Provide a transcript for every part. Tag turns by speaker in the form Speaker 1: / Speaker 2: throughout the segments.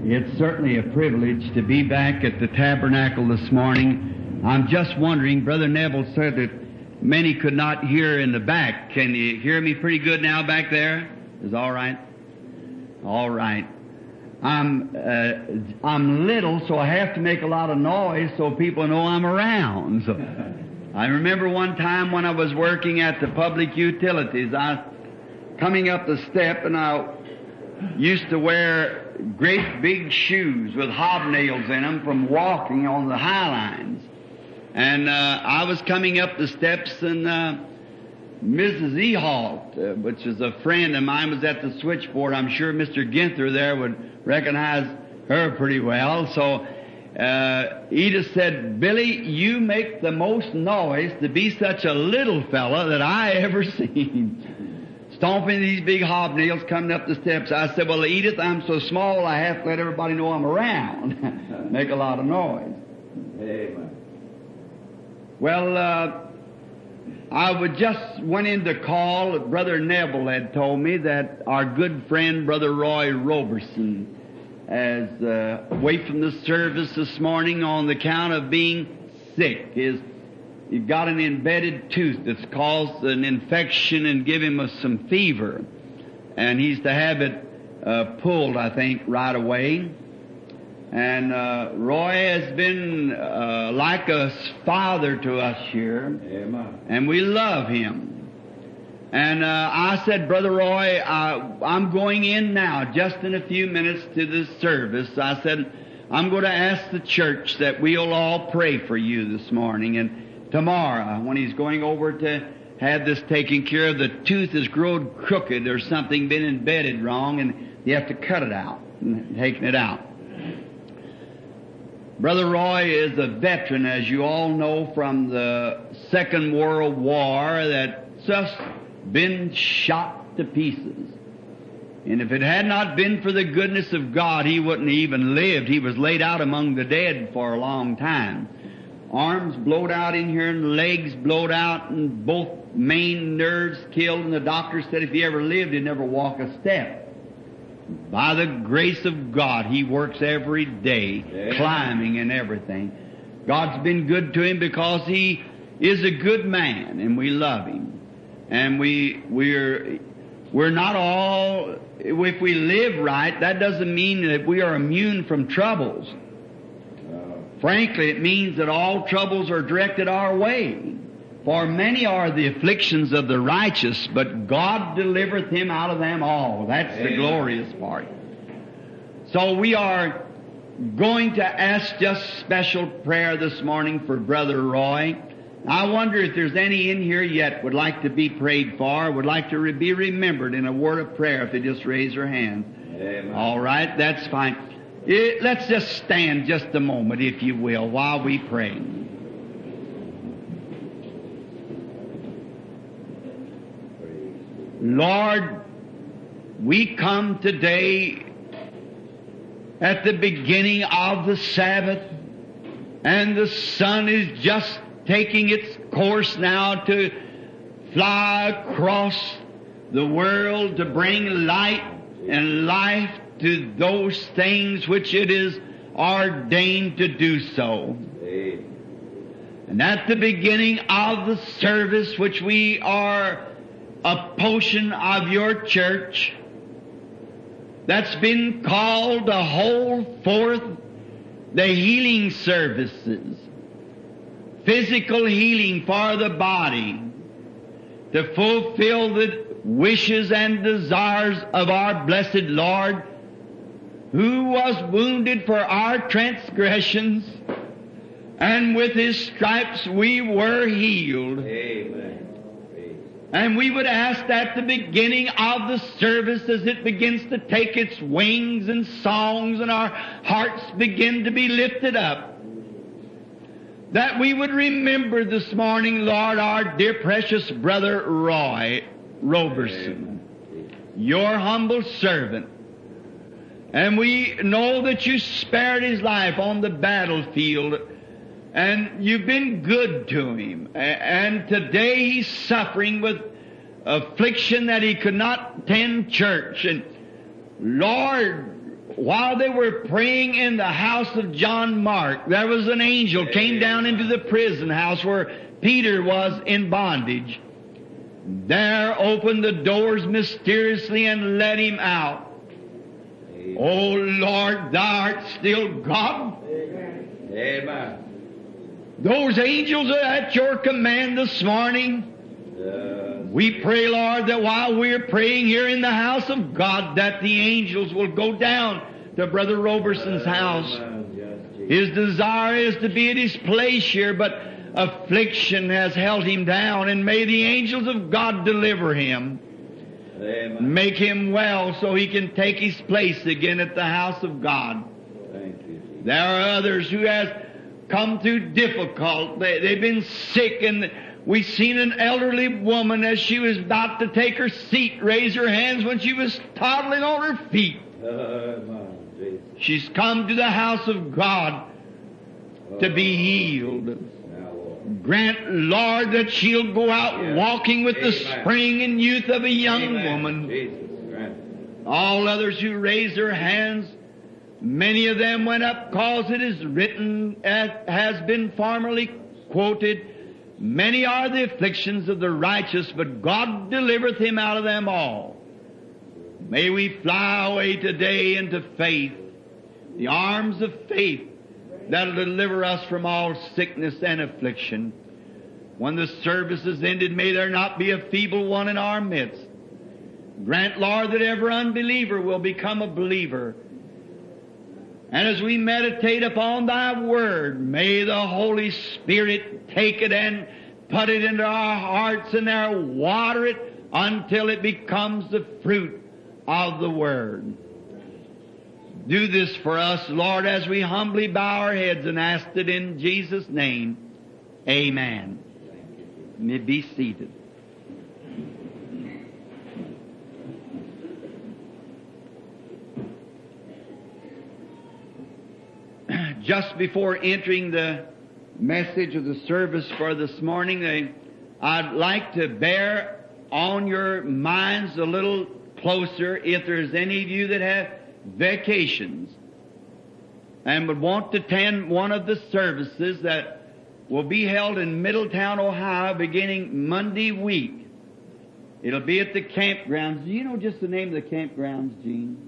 Speaker 1: It's certainly a privilege to be back at the tabernacle this morning. I'm just wondering, Brother Neville said that many could not hear in the back. Can you hear me pretty good now back there? Is all right? All right. I'm little, so I have to make a lot of noise so people know I'm around. So I remember one time when I was working at the public utilities, I coming up the step, and I used to wear great big shoes with hobnails in them from walking on the high lines. And I was coming up the steps, and Mrs. Ehalt, which is a friend of mine, was at the switchboard. I'm sure Mr. Ginther there would recognize her pretty well. So Edith said, "Billy, you make the most noise to be such a little fella that I ever seen." Stomping these big hobnails coming up the steps. I said, "Well, Edith, I'm so small I have to let everybody know I'm around." Make a lot of noise.
Speaker 2: Amen.
Speaker 1: Well, I would just went in to call. Brother Neville had told me that our good friend, Brother Roy Roberson, is away from the service this morning on the account of being sick. He's got an embedded tooth that's caused an infection and give him some fever. And he's to have it pulled, I think, right away. And Roy has been like a father to us here.
Speaker 2: Amen.
Speaker 1: And we love him. And I said, "Brother Roy, I'm going in now, just in a few minutes to this service." I said, "I'm going to ask the church that we'll all pray for you this morning. And tomorrow, when he's going over to have this taken care of, the tooth has grown crooked. There's something been embedded wrong, and you have to cut it out and taking it out." Brother Roy is a veteran, as you all know, from the Second World War that's just been shot to pieces. And if it had not been for the goodness of God, he wouldn't have even lived. He was laid out among the dead for a long time. Arms blowed out in here and legs blowed out and both main nerves killed, and the doctor said if he ever lived, he'd never walk a step. By the grace of God, he works every day, climbing and everything. God's been good to him because he is a good man, and we love him. And we're not all, if we live right, that doesn't mean that we are immune from troubles. Frankly, it means that all troubles are directed our way. For many are the afflictions of the righteous, but God delivereth him out of them all. That's the glorious part. So we are going to ask just special prayer this morning for Brother Roy. I wonder if there's any in here yet would like to be prayed for, would like to be remembered in a word of prayer if they just raise their hand.
Speaker 2: Amen.
Speaker 1: All right, that's fine. Let's just stand just a moment, if you will, while we pray. Lord, we come today at the beginning of the Sabbath, and the sun is just taking its course now to fly across the world to bring light and life to those things which it is ordained to do so. And at the beginning of the service, which we are a portion of your church that's been called to hold forth the healing services, physical healing for the body, to fulfill the wishes and desires of our blessed Lord, who was wounded for our transgressions, and with his stripes we were healed.
Speaker 2: Amen.
Speaker 1: And we would ask at the beginning of the service, as it begins to take its wings and songs and our hearts begin to be lifted up, that we would remember this morning, Lord, our dear precious Brother Roy Roberson, your humble servant. And we know that you spared his life on the battlefield, and you've been good to him. And today he's suffering with affliction that he could not attend church. And Lord, while they were praying in the house of John Mark, there was an angel came down into the prison house where Peter was in bondage. There opened the doors mysteriously and let him out. Oh Lord, Thou art still God.
Speaker 2: Amen.
Speaker 1: Those angels are at Your command this morning. We pray, Lord, that while we're praying here in the house of God, that the angels will go down to Brother Roberson's house. His desire is to be at his place here, but affliction has held him down, and may the angels of God deliver him.
Speaker 2: Amen.
Speaker 1: Make him well so he can take his place again at the house of God.
Speaker 2: Thank you, Jesus.
Speaker 1: There are others who has come through difficult. They've been sick, and we've seen an elderly woman as she was about to take her seat raise her hands when she was toddling on her feet.
Speaker 2: Amen, Jesus.
Speaker 1: She's come to the house of God to be healed.
Speaker 2: Now, Lord.
Speaker 1: Grant, Lord, that she'll go out
Speaker 2: Yes.
Speaker 1: walking with the
Speaker 2: Amen.
Speaker 1: spring and youth of a young
Speaker 2: Amen.
Speaker 1: woman.
Speaker 2: Jesus, grant.
Speaker 1: All others who raised their hands, many of them went up cause it is written, as has been formerly quoted, many are the afflictions of the righteous, but God delivereth him out of them all. May we fly away today into faith, the arms of faith that'll deliver us from all sickness and affliction. When the service is ended, may there not be a feeble one in our midst. Grant, Lord, that every unbeliever will become a believer. And as we meditate upon Thy Word, may the Holy Spirit take it and put it into our hearts and there water it until it becomes the fruit of the Word. Do this for us, Lord, as we humbly bow our heads and ask it in Jesus' name. Amen. You may be seated. Just before entering the message of the service for this morning, I'd like to bear on your minds a little closer if there's any of you that have vacations and would want to attend one of the services that will be held in Middletown, Ohio, beginning Monday week. It'll be at the campgrounds. Do you know just the name of the campgrounds, Gene?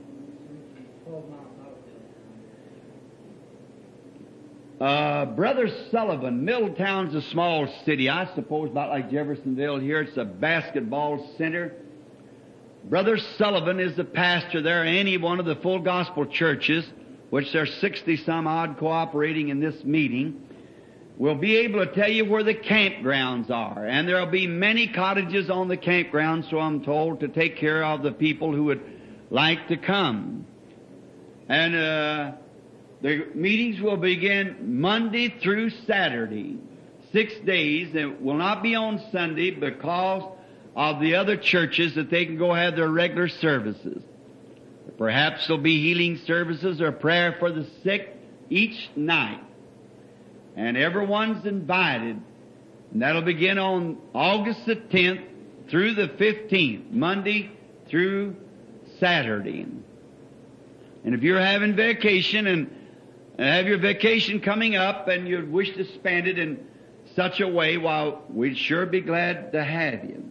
Speaker 1: Brother Sullivan, Middletown's a small city, I suppose about like Jeffersonville here. It's a basketball center. Brother Sullivan is the pastor there, any one of the full gospel churches, which there are 60-some odd cooperating in this meeting, will be able to tell you where the campgrounds are. And there will be many cottages on the campground, so I'm told, to take care of the people who would like to come. And the meetings will begin Monday through Saturday, 6 days. It will not be on Sunday because of the other churches that they can go have their regular services. Perhaps there'll be healing services or prayer for the sick each night. And everyone's invited. And that'll begin on August the 10th through the 15th, Monday through Saturday. And if you're having vacation and have your vacation coming up and you wish to spend it in such a way, well, we'd sure be glad to have you.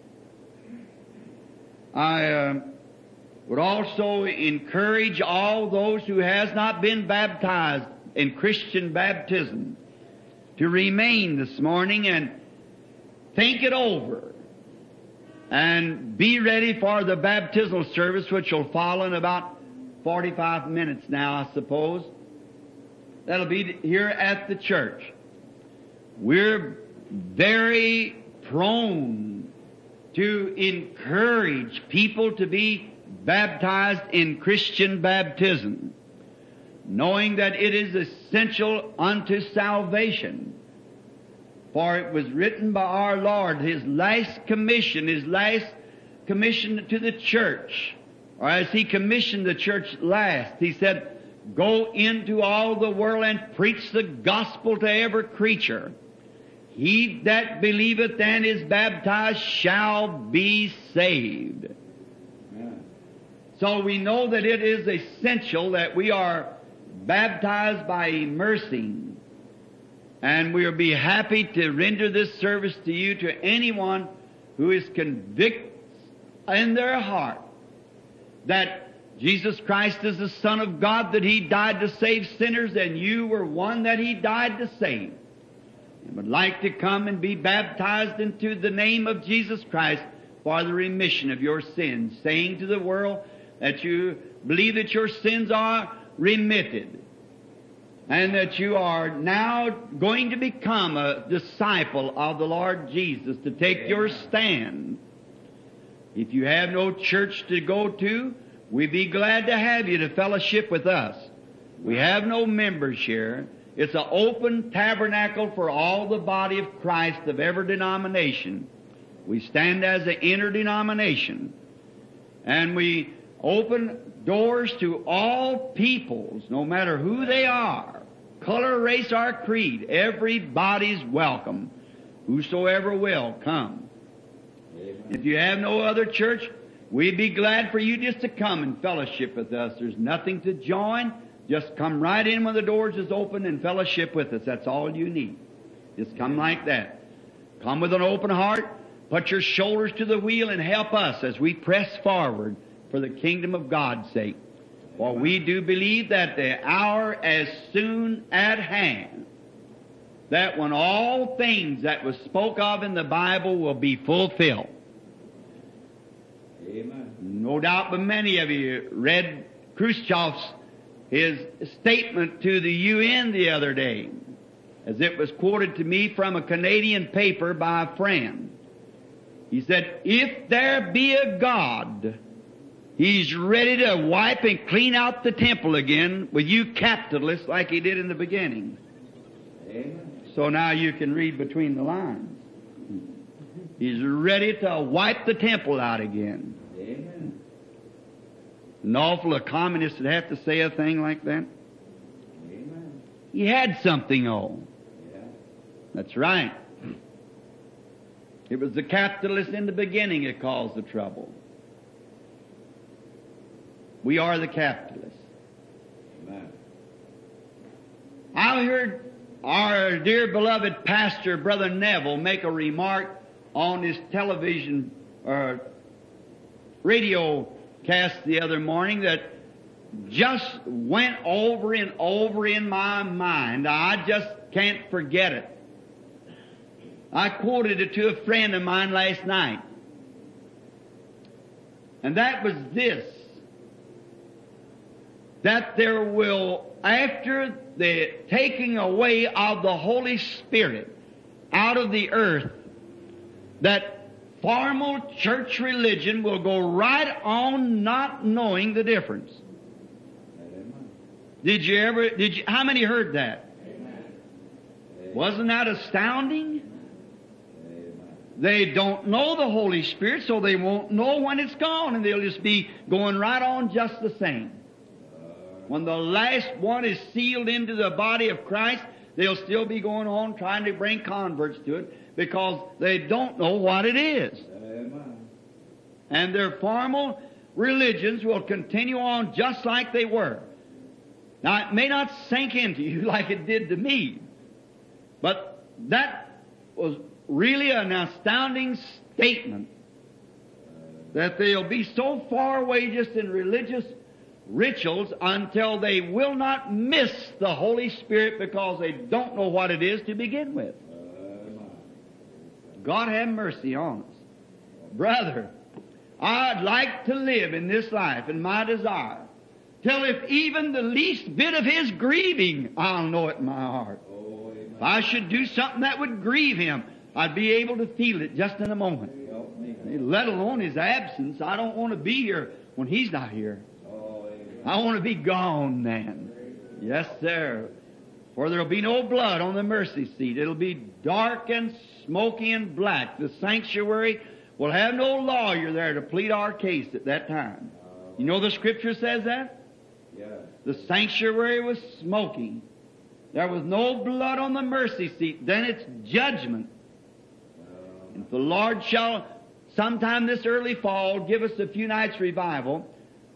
Speaker 1: I would also encourage all those who has not been baptized in Christian baptism to remain this morning and think it over and be ready for the baptismal service, which will follow in about 45 minutes now, I suppose. That'll be here at the church. We're very prone to encourage people to be baptized in Christian baptism, knowing that it is essential unto salvation. For it was written by our Lord, His last commission to the church, or as He commissioned the church last, He said, "Go into all the world and preach the gospel to every creature. He that believeth and is baptized shall be saved." So we know that it is essential that we are baptized by immersing. And we'll be happy to render this service to you, to anyone who is convinced in their heart that Jesus Christ is the Son of God, that He died to save sinners, and you were one that He died to save, and would like to come and be baptized into the name of Jesus Christ for the remission of your sins, saying to the world that you believe that your sins are remitted, and that you are now going to become a disciple of the Lord Jesus, to take your stand. If you have no church to go to, we'd be glad to have you to fellowship with us. We have no members here. It's an open tabernacle for all the body of Christ of every denomination. We stand as an interdenomination, and we open doors to all peoples, no matter who they are, color, race, or creed. Everybody's welcome. Whosoever will, come.
Speaker 2: Amen.
Speaker 1: If you have no other church, we'd be glad for you just to come and fellowship with us. There's nothing to join. Just come right in when the doors is open and fellowship with us. That's all you need. Just come like that. Come with an open heart. Put your shoulders to the wheel and help us as we press forward for the kingdom of God's sake. For we do believe that the hour is soon at hand, that when all things that was spoke of in the Bible will be fulfilled.
Speaker 2: Amen.
Speaker 1: No doubt but many of you read Khrushchev's his statement to the UN the other day, as it was quoted to me from a Canadian paper by a friend. He said, if there be a God, He's ready to wipe and clean out the temple again with you capitalists like He did in the beginning.
Speaker 2: Amen.
Speaker 1: So now you can read between the lines. He's ready to wipe the temple out again.
Speaker 2: Amen.
Speaker 1: An awful a communist would have to say a thing like that.
Speaker 2: Amen.
Speaker 1: He had something on.
Speaker 2: Yeah.
Speaker 1: That's right. It was the capitalists in the beginning that caused the trouble. We are the capitalists.
Speaker 2: Amen.
Speaker 1: I heard our dear beloved pastor, Brother Neville, make a remark on his television or radio cast the other morning that just went over and over in my mind. I just can't forget it. I quoted it to a friend of mine last night. And that was this: that there will, after the taking away of the Holy Spirit out of the earth, that formal church religion will go right on not knowing the difference.
Speaker 2: Amen.
Speaker 1: How many heard that?
Speaker 2: Amen.
Speaker 1: Wasn't that astounding?
Speaker 2: Amen.
Speaker 1: They don't know the Holy Spirit, so they won't know when it's gone, and they'll just be going right on just the same. When the last one is sealed into the body of Christ, they'll still be going on trying to bring converts to it because they don't know what it is.
Speaker 2: Amen.
Speaker 1: And their formal religions will continue on just like they were. Now, it may not sink into you like it did to me, but that was really an astounding statement, that they'll be so far away just in religious rituals until they will not miss the Holy Spirit because they don't know what it is to begin with. God have mercy on us. Brother, I'd like to live in this life, and my desire, till if even the least bit of His grieving, I'll know it in my heart.
Speaker 2: Oh, amen.
Speaker 1: If I should do something that would grieve Him, I'd be able to feel it just in a moment.
Speaker 2: Help me.
Speaker 1: Let alone His absence. I don't want to be here when He's not here.
Speaker 2: Oh, amen.
Speaker 1: I want to be gone then. Yes, sir. For there'll be no blood on the mercy seat. It'll be dark and smoky and black. The sanctuary will have no lawyer there to plead our case at that time. You know the Scripture says that?
Speaker 2: Yeah.
Speaker 1: The sanctuary was smoky. There was no blood on the mercy seat. Then it's judgment. And if the Lord shall, sometime this early fall, give us a few nights revival,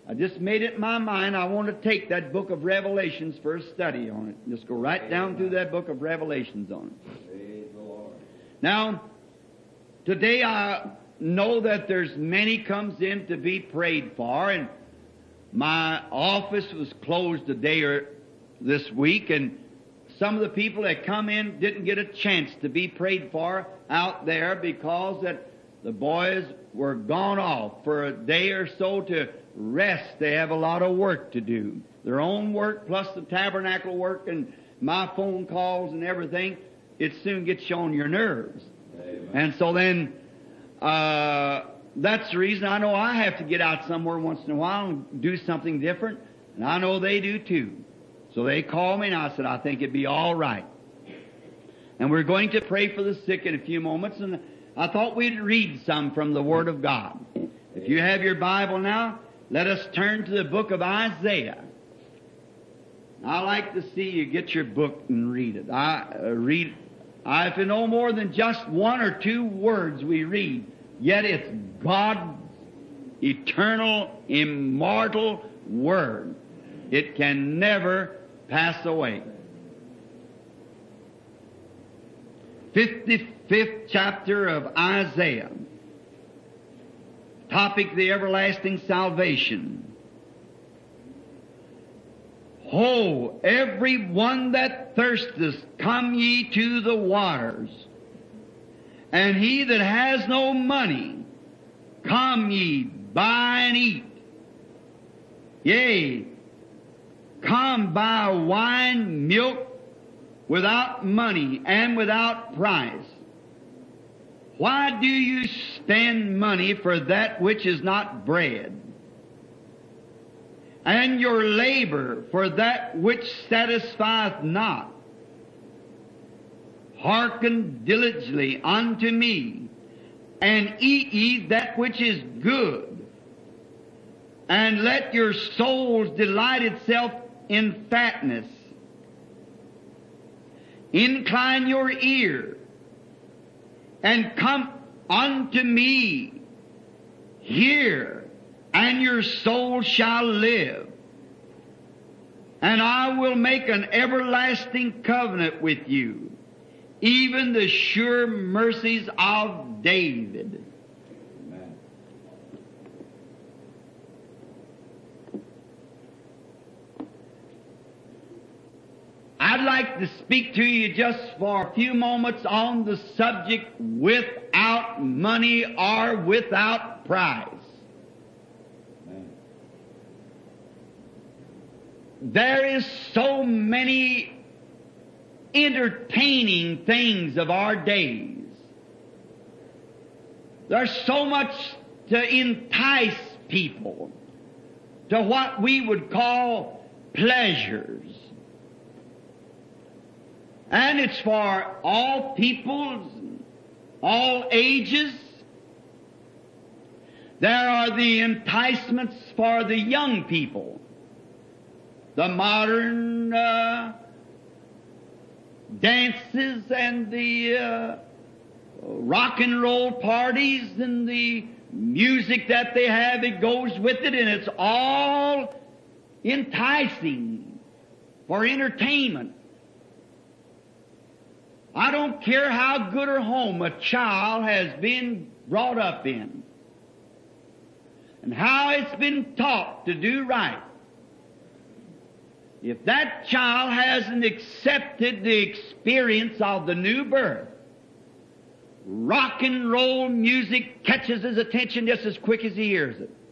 Speaker 1: I just made it in my mind I want to take that book of Revelations for a study on it. Just go right down through that book of Revelations on it.
Speaker 2: Praise the Lord.
Speaker 1: Now, today I know that there's many comes in to be prayed for, and my office was closed a day or this week, and some of the people that come in didn't get a chance to be prayed for out there because that the boys were gone off for a day or so to rest. They have a lot of work to do. Their own work plus the tabernacle work and my phone calls and everything, it soon gets you on your nerves.
Speaker 2: Amen.
Speaker 1: And so then, that's the reason I know I have to get out somewhere once in a while and do something different. And I know they do too. So they called me and I said, I think it'd be all right. And we're going to pray for the sick in a few moments, and I thought we'd read some from the Word of God. If you have your Bible now, let us turn to the book of Isaiah. I like to see you get your book and read it. If you know more than just one or two words we read, yet it's God's eternal, immortal Word. It can never pass away. 55th chapter of Isaiah. Topic, the everlasting salvation. Ho, every one that thirsteth, come ye to the waters. And he that has no money, come ye, buy and eat. Yea, come buy wine, milk, without money and without price. Why do you spend money for that which is not bread, and your labor for that which satisfieth not? Hearken diligently unto me, and eat ye that which is good, and let your souls delight itself in fatness. Incline your ear, and come unto me. Hear, and your soul shall live. And I will make an everlasting covenant with you, even the sure mercies of David.
Speaker 2: Amen.
Speaker 1: I'd like to speak to you just for a few moments on the subject without money or without price.
Speaker 2: Amen.
Speaker 1: There is so many entertaining things of our days. There's so much to entice people to what we would call pleasures. And it's for all peoples, all ages. There are the enticements for the young people. The modern dances and the rock and roll parties and the music that they have, it goes with it, and it's all enticing for entertainment. I don't care how good a home a child has been brought up in and how it's been taught to do right. If that child hasn't accepted the experience of the new birth, rock and roll music catches his attention just as quick as he hears it.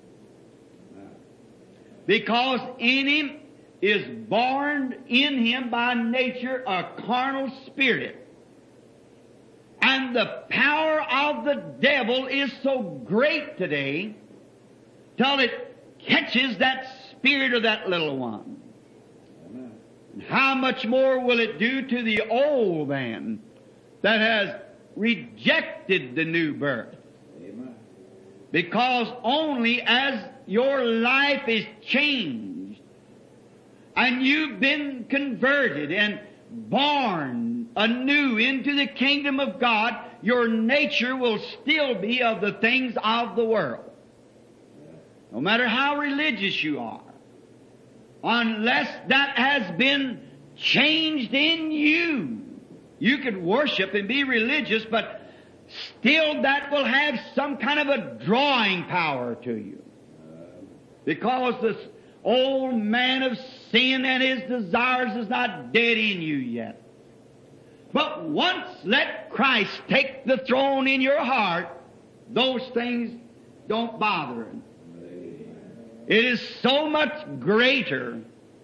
Speaker 1: Because in him is born in him by nature a carnal spirit. And the power of the devil is so great today till it catches that spirit of that little one.
Speaker 2: Amen.
Speaker 1: And how much more will it do to the old man that has rejected the new birth?
Speaker 2: Amen.
Speaker 1: Because only as your life is changed and you've been converted and born anew into the kingdom of God, your nature will still be of the things of the world. no matter how religious you are, unless that has been changed in you. You could worship and be religious, but still that will have some kind of a drawing power to you. Because this old man of sin and his desires is not dead in you yet. But once let Christ take the throne in your heart, those things don't bother him. It is so much greater.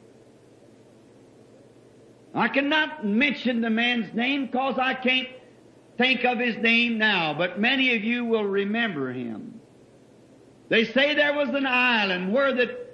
Speaker 1: I cannot mention the man's name because I can't think of his name now, but many of you will remember him. They say there was an island where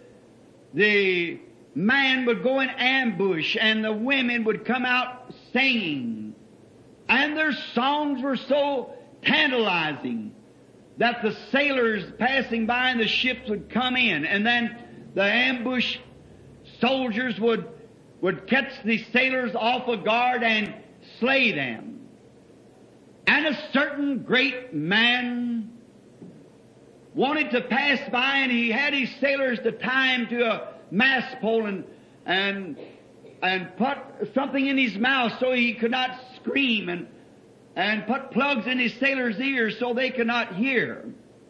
Speaker 1: the man would go in ambush and the women would come out singing. And their songs were so tantalizing that the sailors passing by in the ships would come in, and then the ambush soldiers would catch the sailors off a guard and slay them. And a certain great man wanted to pass by, and he had his sailors to tie him to a mast pole and put something in his mouth so he could not scream, and put plugs in his sailors' ears so they could not hear,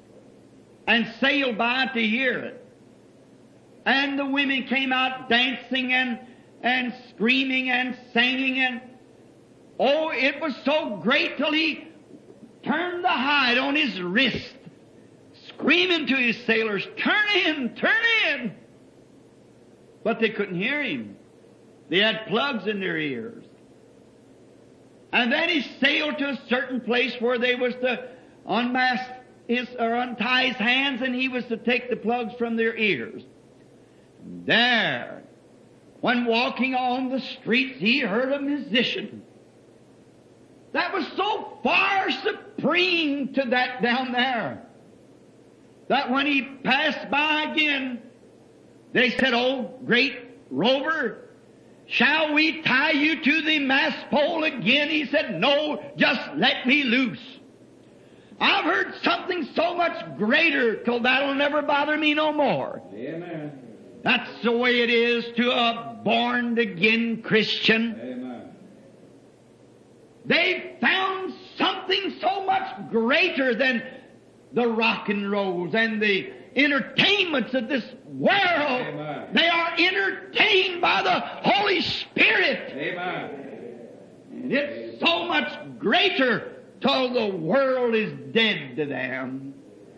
Speaker 1: and sail by to hear it. And the women came out dancing and screaming and singing, and oh, it was so great till he turned the hide on his wrist, screaming to his sailors, "Turn in, turn in!" But they couldn't hear him. They had plugs in their ears. And then he sailed to a certain place where they was to untie his hands, and he was to take the plugs from their ears. There, when walking on the streets, he heard a musician that was so far supreme to that down there, that when he passed by again, they said, "Oh, great rover, shall we tie you to the mast pole again?" He said, "No, just let me loose. I've heard something so much greater till that'll never bother me no more."
Speaker 2: Amen.
Speaker 1: That's the way it is to a born-again Christian.
Speaker 2: Amen.
Speaker 1: They found something so much greater than the rock and rolls and the entertainments of this world.
Speaker 2: Amen.
Speaker 1: They are entertained by the Holy Spirit.
Speaker 2: Amen.
Speaker 1: And it's so much greater till the world is dead to them.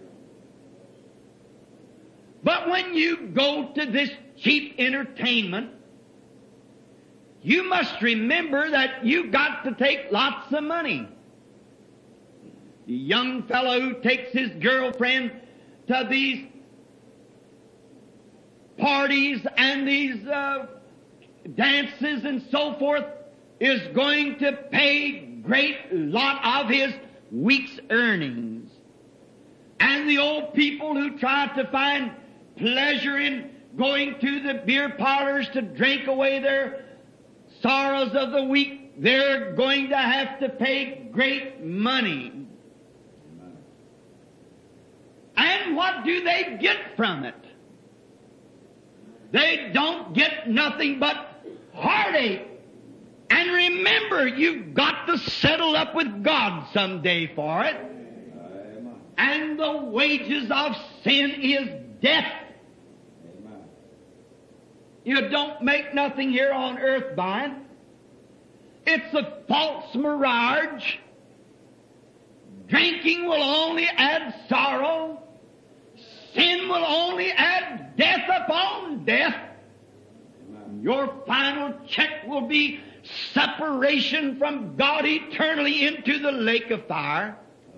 Speaker 1: But when you go to this cheap entertainment, you must remember that you got to take lots of money. The young fellow who takes his girlfriend to these parties and these dances and so forth is going to pay great lot of his week's earnings. And the old people who try to find pleasure in going to the beer parlors to drink away their sorrows of the week, they're going to have to pay great money. And what do they get from it? They don't get nothing but heartache. And remember, you've got to settle up with God someday for it.
Speaker 2: Amen.
Speaker 1: And the wages of sin is death.
Speaker 2: Amen.
Speaker 1: You don't make nothing here on earth by it. It's a false mirage. Drinking will only add sorrow. Sin will only add death upon death.
Speaker 2: Amen.
Speaker 1: Your final check will be separation from God eternally into the lake of fire.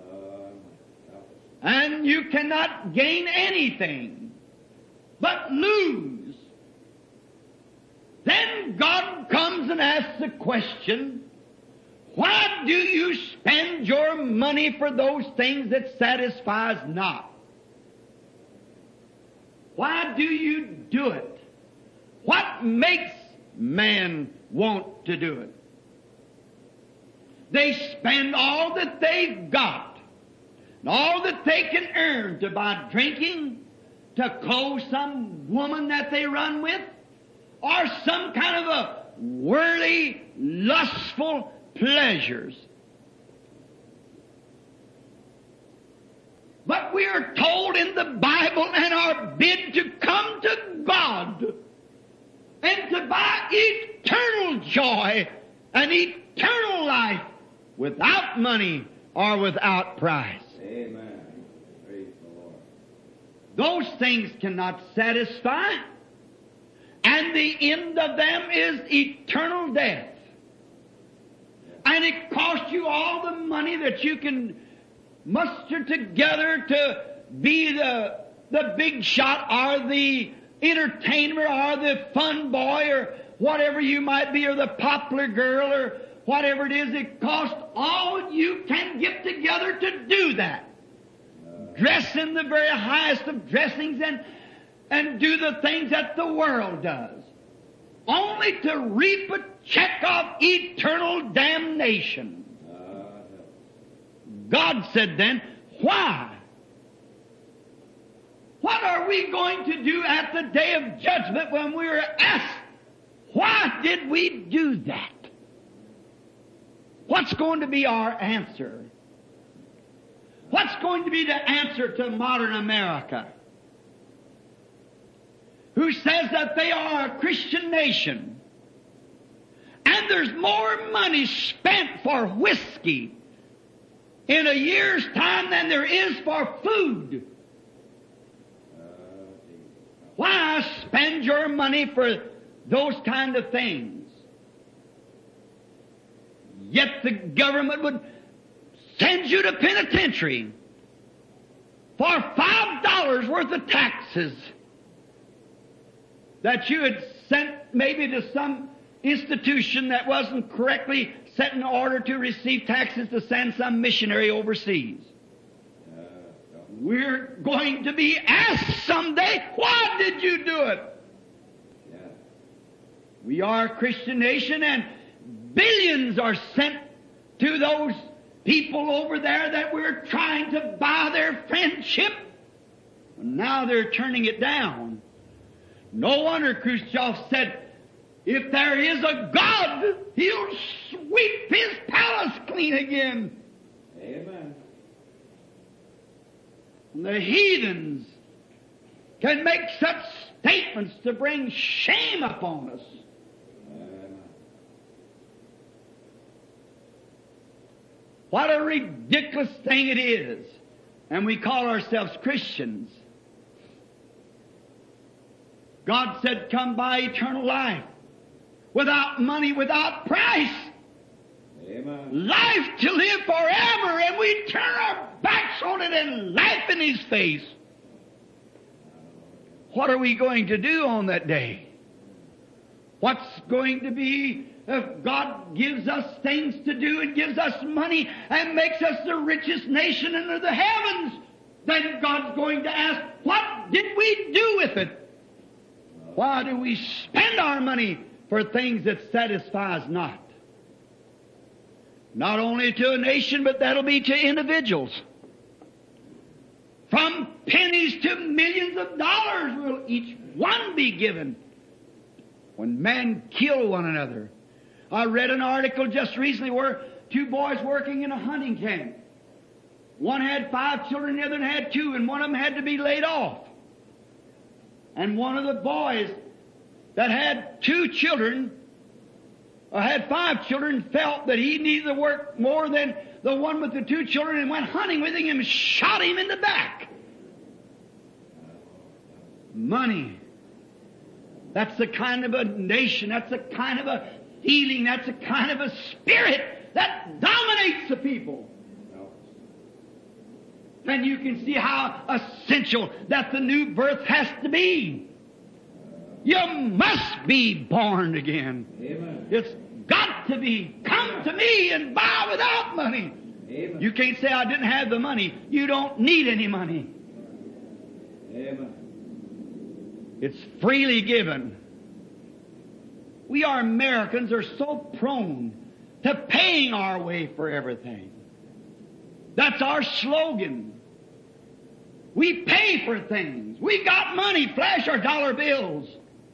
Speaker 1: And you cannot gain anything but lose. Then God comes and asks the question, why do you spend your money for those things that satisfies not? Why do you do it? What makes man want to do it? They spend all that they've got, and all that they can earn to buy drinking, to clothe some woman that they run with, or some kind of a worldly, lustful pleasures. But we are told in the Bible and are bid to come to God and to buy eternal joy and eternal life without money or without price.
Speaker 2: Amen. Praise the Lord.
Speaker 1: Those things cannot satisfy, and the end of them is eternal death. And it costs you all the money that you can muster together to be the big shot or the entertainer or the fun boy or whatever you might be, or the popular girl or whatever it is. It costs all you can get together to do that. Dress in the very highest of dressings and do the things that the world does, only to reap a check of eternal damnation. God said then, why? What are we going to do at the day of judgment when we are asked, why did we do that? What's going to be our answer? What's going to be the answer to modern America, who says that they are a Christian nation, and there's more money spent for whiskey in a year's time than there is for food? Why spend your money for those kind of things? Yet the government would send you to penitentiary for $5 worth of taxes that you had sent maybe to some institution that wasn't correctly set in order to receive taxes to send some missionary overseas. We're going to be asked someday, why did you do it?
Speaker 2: Yeah.
Speaker 1: We are a Christian nation, and billions are sent to those people over there that we're trying to buy their friendship. And now they're turning it down. No wonder Khrushchev said, if there is a God, He'll sweep His palace clean again.
Speaker 2: Amen.
Speaker 1: And the heathens can make such statements to bring shame upon us.
Speaker 2: Amen.
Speaker 1: What a ridiculous thing it is. And we call ourselves Christians. God said, come by eternal life. Without money, without price.
Speaker 2: Amen.
Speaker 1: Life to live forever, and we turn our backs on it and laugh in His face. What are we going to do on that day? What's going to be if God gives us things to do and gives us money and makes us the richest nation under the heavens? Then God's going to ask, what did we do with it? Why do we spend our money for things that satisfies not? Not only to a nation, but that'll be to individuals. From pennies to millions of dollars will each one be given when men kill one another. I read an article just recently where two boys working in a hunting camp. One had 5 children, the other had 2, and one of them had to be laid off. And one of the boys that had 2 children, or had 5 children, felt that he needed to work more than the one with the 2 children, and went hunting with him and shot him in the back. Money. That's the kind of a nation, that's the kind of a feeling, that's the kind of a spirit that dominates the people. And you can see how essential that the new birth has to be. You must be born again.
Speaker 2: Amen.
Speaker 1: It's got to be. Come to me and buy without money.
Speaker 2: Amen.
Speaker 1: You can't say, I didn't have the money. You don't need any money.
Speaker 2: Amen.
Speaker 1: It's freely given. We are Americans are so prone to paying our way for everything. That's our slogan. We pay for things. We got money, flash our dollar bills.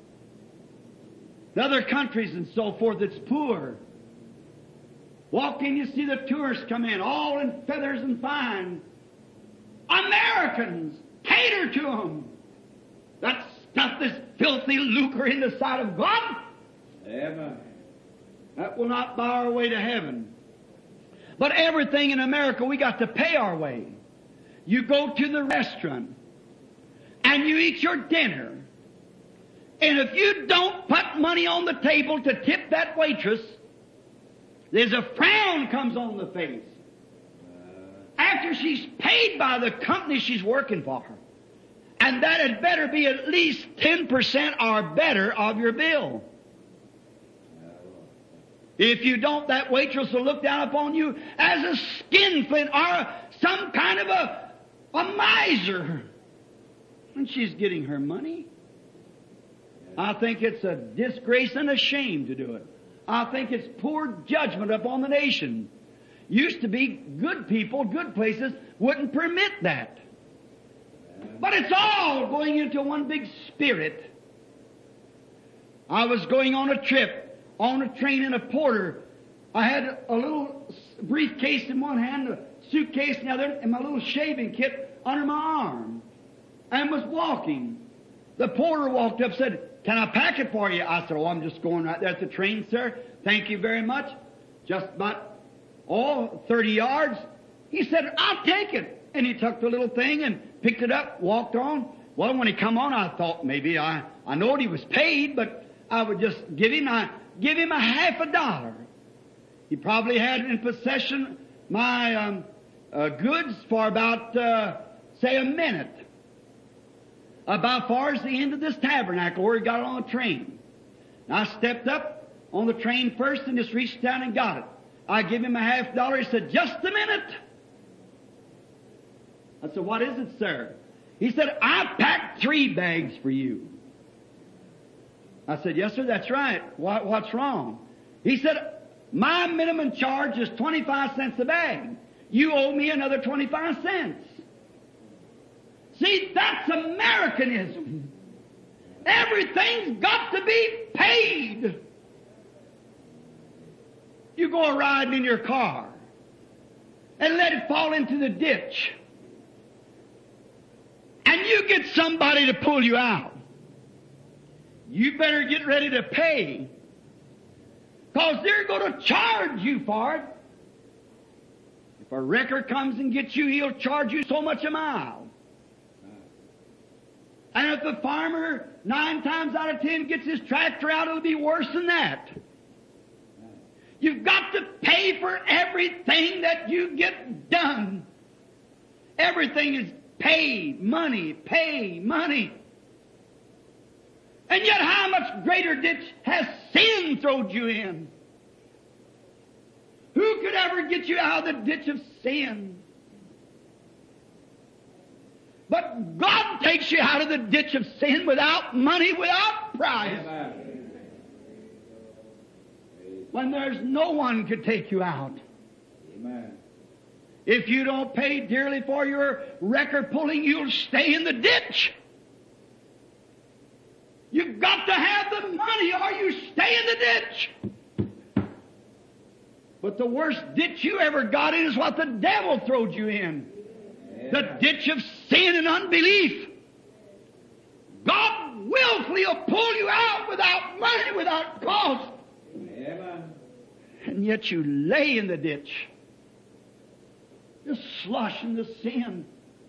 Speaker 1: The other countries and so forth that's poor. Walk in, you see the tourists come in, all in feathers and fine. Americans, cater to them. That stuff is filthy lucre in the sight of God.
Speaker 2: Amen.
Speaker 1: That will not buy our way to heaven. But everything in America, we got to pay our way. You go to the restaurant, and you eat your dinner. And if you don't put money on the table to tip that waitress, there's a frown comes on the face. After she's paid by the company she's working for. And that had better be at least 10% or better of your bill. If you don't, that waitress will look down upon you as a skinflint or some kind of a miser. And she's getting her money. I think it's a disgrace and a shame to do it. I think it's poor judgment upon the nation. Used to be good people, good places wouldn't permit that. But it's all going into one big spirit. I was going on a trip, on a train in a porter. I had a little briefcase in one hand, a suitcase in the other, and my little shaving kit under my arm. And was walking. The porter walked up and said, "Can I pack it for you?" I said, "Oh, I'm just going right there at the train, sir. Thank you very much." Just about, 30 yards. He said, "I'll take it." And he took the little thing and picked it up, walked on. Well, when he come on, I thought maybe I knowed he was paid, but I would just give him a $50. He probably had in possession my goods for about, say, a minute. About far as the end of this tabernacle where he got it on the train. And I stepped up on the train first and just reached down and got it. I gave him a $50. He said, "Just a minute." I said, "What is it, sir?" He said, "I packed 3 bags for you." I said, "Yes, sir, that's right. What's wrong?" He said, "My minimum charge is 25 cents a bag. You owe me another 25 cents. See, that's Americanism. Everything's got to be paid. You go a-riding in your car and let it fall into the ditch. And you get somebody to pull you out. You better get ready to pay. Because they're going to charge you for it. If a wrecker comes and gets you, he'll charge you so much a mile. And if the farmer 9 times out of 10 gets his tractor out, it'll be worse than that. You've got to pay for everything that you get done. Everything is pay money, pay money. And yet how much greater ditch has sin thrown you in? Who could ever get you out of the ditch of sin? But God takes you out of the ditch of sin without money, without price. When there's no one could take you out.
Speaker 2: Amen.
Speaker 1: If you don't pay dearly for your wrecker pulling, you'll stay in the ditch. You've got to have the money or you stay in the ditch. But the worst ditch you ever got in is what the devil throwed you in. The ditch of sin and unbelief. God willfully will pull you out without money, without cost.
Speaker 2: Amen.
Speaker 1: And yet you lay in the ditch. Just slush in the sin.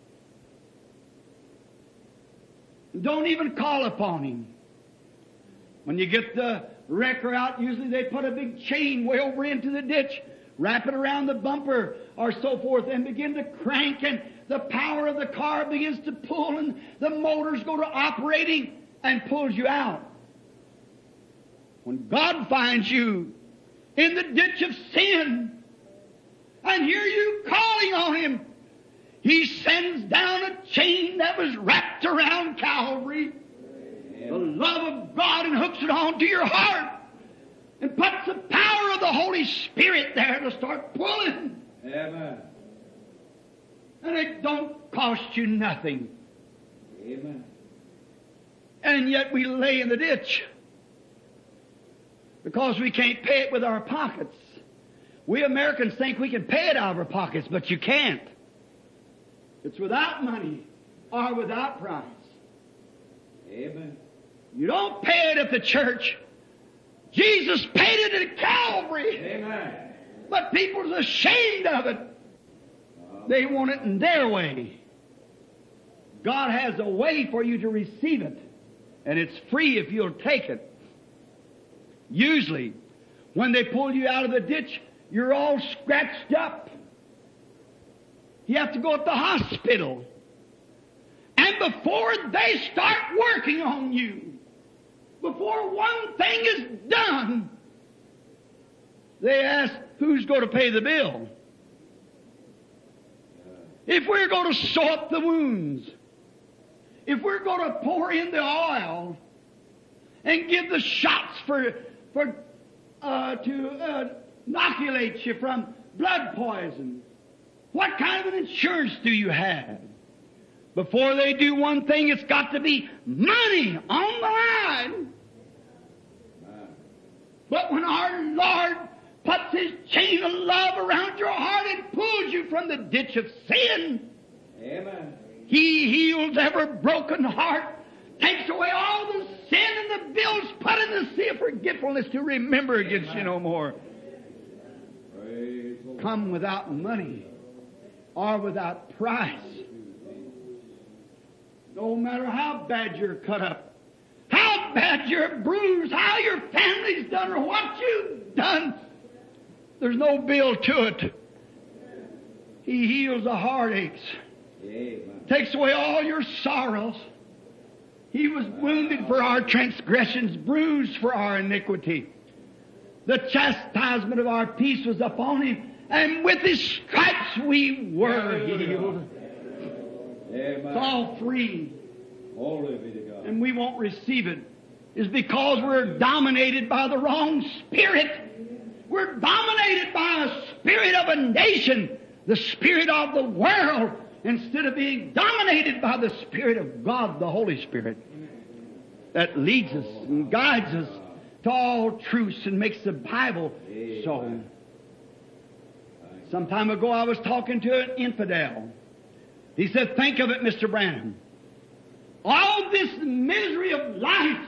Speaker 1: Don't even call upon Him. When you get the wrecker out, usually they put a big chain way over into the ditch, wrap it around the bumper or so forth, and begin to crank, and the power of the car begins to pull, and the motors go to operating and pulls you out. When God finds you in the ditch of sin and hear you calling on Him, He sends down a chain that was wrapped around Calvary, the love of God, and hooks it onto your heart and puts the power of the Holy Spirit there to start pulling.
Speaker 2: Amen.
Speaker 1: And it don't cost you nothing.
Speaker 2: Amen.
Speaker 1: And yet we lay in the ditch because we can't pay it with our pockets. We Americans think we can pay it out of our pockets, but you can't. It's without money or without price.
Speaker 2: Amen.
Speaker 1: You don't pay it at the church. Jesus paid it at Calvary.
Speaker 2: Amen.
Speaker 1: But people's ashamed of it. They want it in their way. God has a way for you to receive it. And it's free if you'll take it. Usually, when they pull you out of the ditch, you're all scratched up. You have to go to the hospital. And before they start working on you, before one thing is done, they ask, who's going to pay the bill? If we're going to sew up the wounds, if we're going to pour in the oil and give the shots to inoculate you from blood poison, what kind of an insurance do you have? Before they do one thing, it's got to be money on the line. But when our Lord puts His chain of love around your heart and pulls you from the ditch of sin,
Speaker 2: Amen.
Speaker 1: He heals every broken heart, takes away all the sin and the bills put in the sea of forgetfulness to remember against you no more.
Speaker 2: Praise the Lord.
Speaker 1: Come without money or without price. No matter how bad you're cut up, how bad you're bruised, how your family's done, or what you've done, there's no bill to it. He heals the heartaches,
Speaker 2: Amen.
Speaker 1: takes away all your sorrows. He was wounded for our transgressions, bruised for our iniquity. The chastisement of our peace was upon Him, and with His stripes we were healed. It's
Speaker 2: Amen.
Speaker 1: all free,
Speaker 2: Holy be to God.
Speaker 1: and we won't receive it. It's because we're dominated by the wrong spirit. We're dominated by a spirit of a nation, the spirit of the world, instead of being dominated by the Spirit of God, the Holy Spirit, that leads us and guides us to all truths and makes the Bible so. Some time ago I was talking to an infidel. He said, think of it, Mr. Branham. All this misery of life,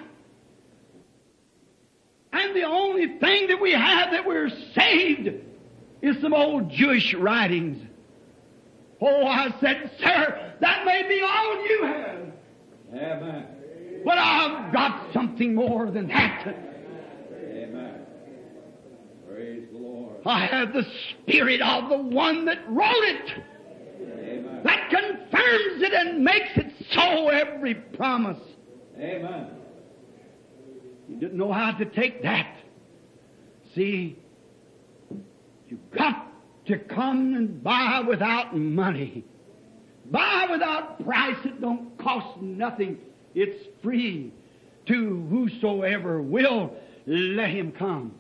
Speaker 1: and the only thing that we have that we're saved is some old Jewish writings. Oh, I said, sir, that may be all you have.
Speaker 2: Amen.
Speaker 1: But I've got something more than that.
Speaker 2: Amen. Praise the Lord.
Speaker 1: I have the Spirit of the one that wrote it.
Speaker 2: Amen.
Speaker 1: That confirms it and makes it so, every promise.
Speaker 2: Amen.
Speaker 1: You didn't know how to take that. See, you've got to come and buy without money. Buy without price. It don't cost nothing. It's free to whosoever will let him come.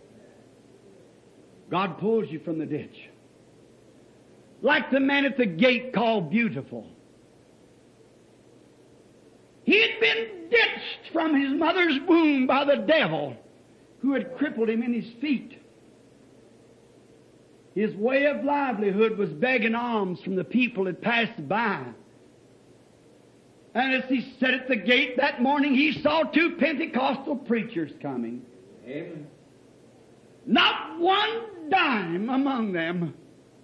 Speaker 1: God pulls you from the ditch. Like the man at the gate called Beautiful. He had been ditched from his mother's womb by the devil who had crippled him in his feet. His way of livelihood was begging alms from the people that passed by. And as he sat at the gate that morning, he saw two Pentecostal preachers coming.
Speaker 2: Amen.
Speaker 1: Not one dime among them.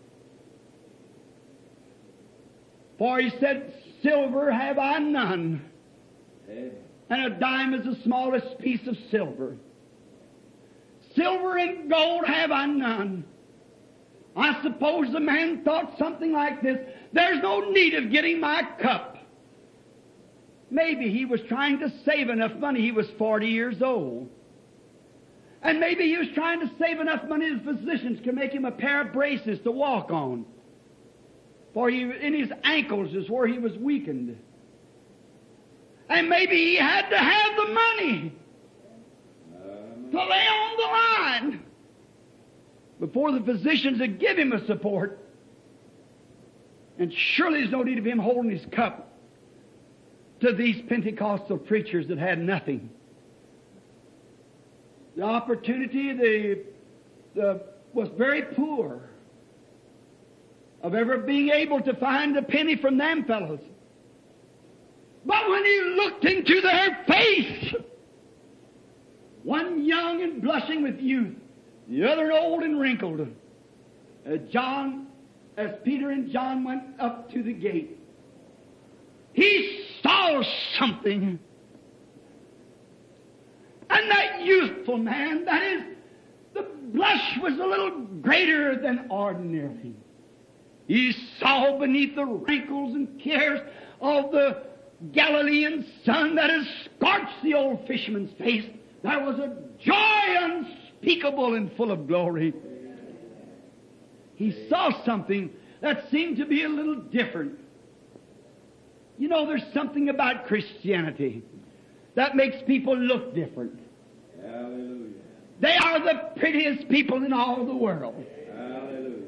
Speaker 1: For he said, silver have I none,
Speaker 2: Amen.
Speaker 1: and a dime is the smallest piece of silver. Silver and gold have I none. I suppose the man thought something like this: there's no need of getting my cup. Maybe he was trying to save enough money. He was 40 years old. And maybe he was trying to save enough money the physicians could make him a pair of braces to walk on. For in his ankles is where he was weakened. And maybe he had to have the money to lay on the line before the physicians would give him a support.
Speaker 3: And surely there's no need of him holding his cup to these Pentecostal preachers that had nothing. The opportunity was very poor of ever being able to find a penny from them fellows. But when he looked into their face, one young and blushing with youth, the other old and wrinkled, as Peter and John went up to the gate, he saw something. And that youthful man, that is, the blush was a little greater than ordinary. He saw beneath the wrinkles and cares of the Galilean sun that had scorched the old fisherman's face, there was a joy unspeakable and full of glory. He saw something that seemed to be a little different. You know, there's something about Christianity that makes people look different.
Speaker 2: Hallelujah.
Speaker 3: They are the prettiest people in all the world.
Speaker 2: Hallelujah.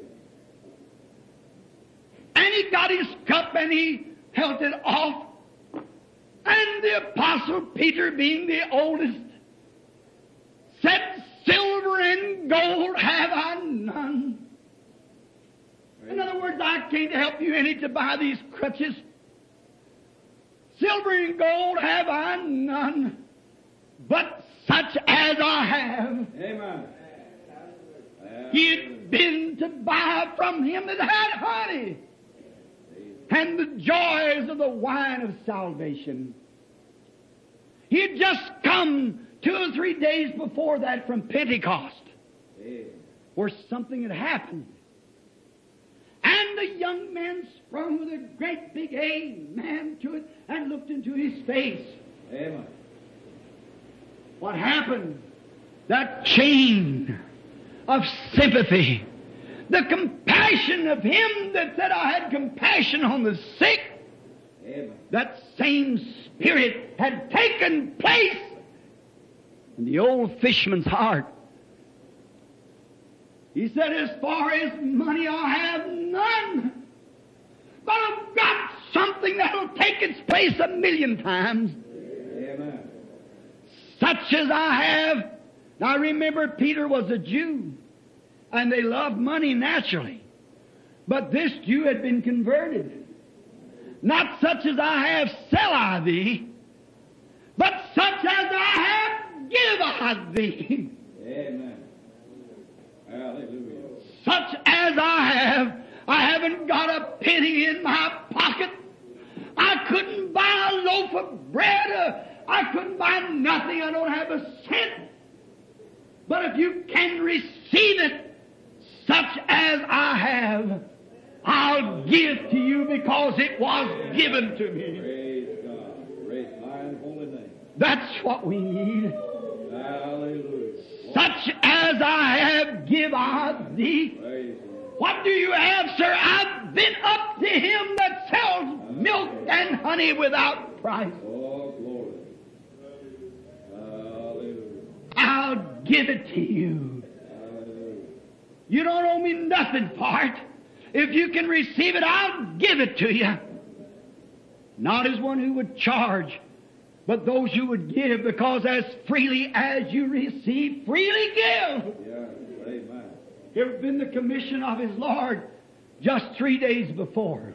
Speaker 3: And he got his cup and he held it off. And the Apostle Peter, being the oldest, said, "Silver and gold have I none." In other words, I can't help you any to buy these crutches. Silver and gold have I none, but such as I have.
Speaker 2: Amen.
Speaker 3: He had been to buy from him that had honey and the joys of the wine of salvation. He had just come 2 or 3 days before that from Pentecost, where something had happened. And the young man sprung with a great big amen to it and looked into his face.
Speaker 2: Amen.
Speaker 3: What happened? That chain of sympathy, the compassion of him that said, "I had compassion on the sick,"
Speaker 2: Amen.
Speaker 3: that same spirit had taken place in the old fisherman's heart. He said, "As far as money, I have none. But I've got something that'll take its place 1,000,000 times.
Speaker 2: Amen.
Speaker 3: Such as I have." Now remember, Peter was a Jew, and they loved money naturally. But this Jew had been converted. "Not such as I have sell I thee, but such as I have give I thee."
Speaker 2: Amen. Hallelujah.
Speaker 3: Such as I haven't got a penny in my pocket. I couldn't buy a loaf of bread. I couldn't buy nothing. I don't have a cent. But if you can receive it, such as I have, I'll give to you because it was given to me.
Speaker 2: Praise God. Praise my holy name.
Speaker 3: That's what we need.
Speaker 2: Hallelujah.
Speaker 3: Such as I have, give I thee.
Speaker 2: Praise God.
Speaker 3: What do you have, sir? I've been up to him that sells milk and honey without price.
Speaker 2: Oh, glory. Hallelujah.
Speaker 3: I'll give it to you.
Speaker 2: Hallelujah.
Speaker 3: You don't owe me nothing for it. If you can receive it, I'll give it to you. Not as one who would charge, but those who would give, because as freely as you receive, freely give.
Speaker 2: Yes. Amen.
Speaker 3: It had been the commission of his Lord just 3 days before.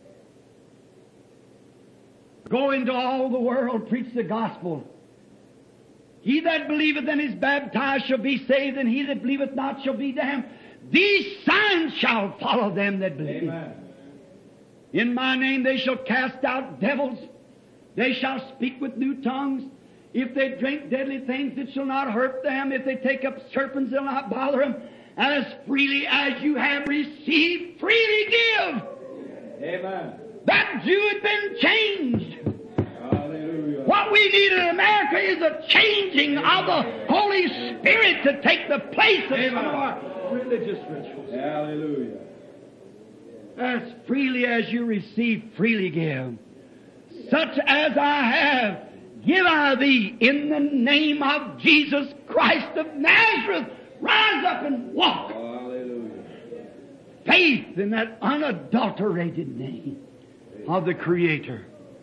Speaker 3: Go into all the world, preach the gospel. He that believeth and is baptized shall be saved, and he that believeth not shall be damned. These signs shall follow them that believe.
Speaker 2: Amen.
Speaker 3: In my name they shall cast out devils. They shall speak with new tongues. If they drink deadly things, it shall not hurt them. If they take up serpents, it will not bother them. And as freely as you have received, freely give.
Speaker 2: Amen.
Speaker 3: That Jew had been changed.
Speaker 2: Hallelujah.
Speaker 3: What we need in America is a changing of the Holy Spirit to take the place of some of our religious rituals.
Speaker 2: Hallelujah.
Speaker 3: As freely as you receive, freely give. Such as I have, give I thee in the name of Jesus Christ of Nazareth. Rise up and walk.
Speaker 2: Hallelujah.
Speaker 3: faith in that unadulterated name of the Creator.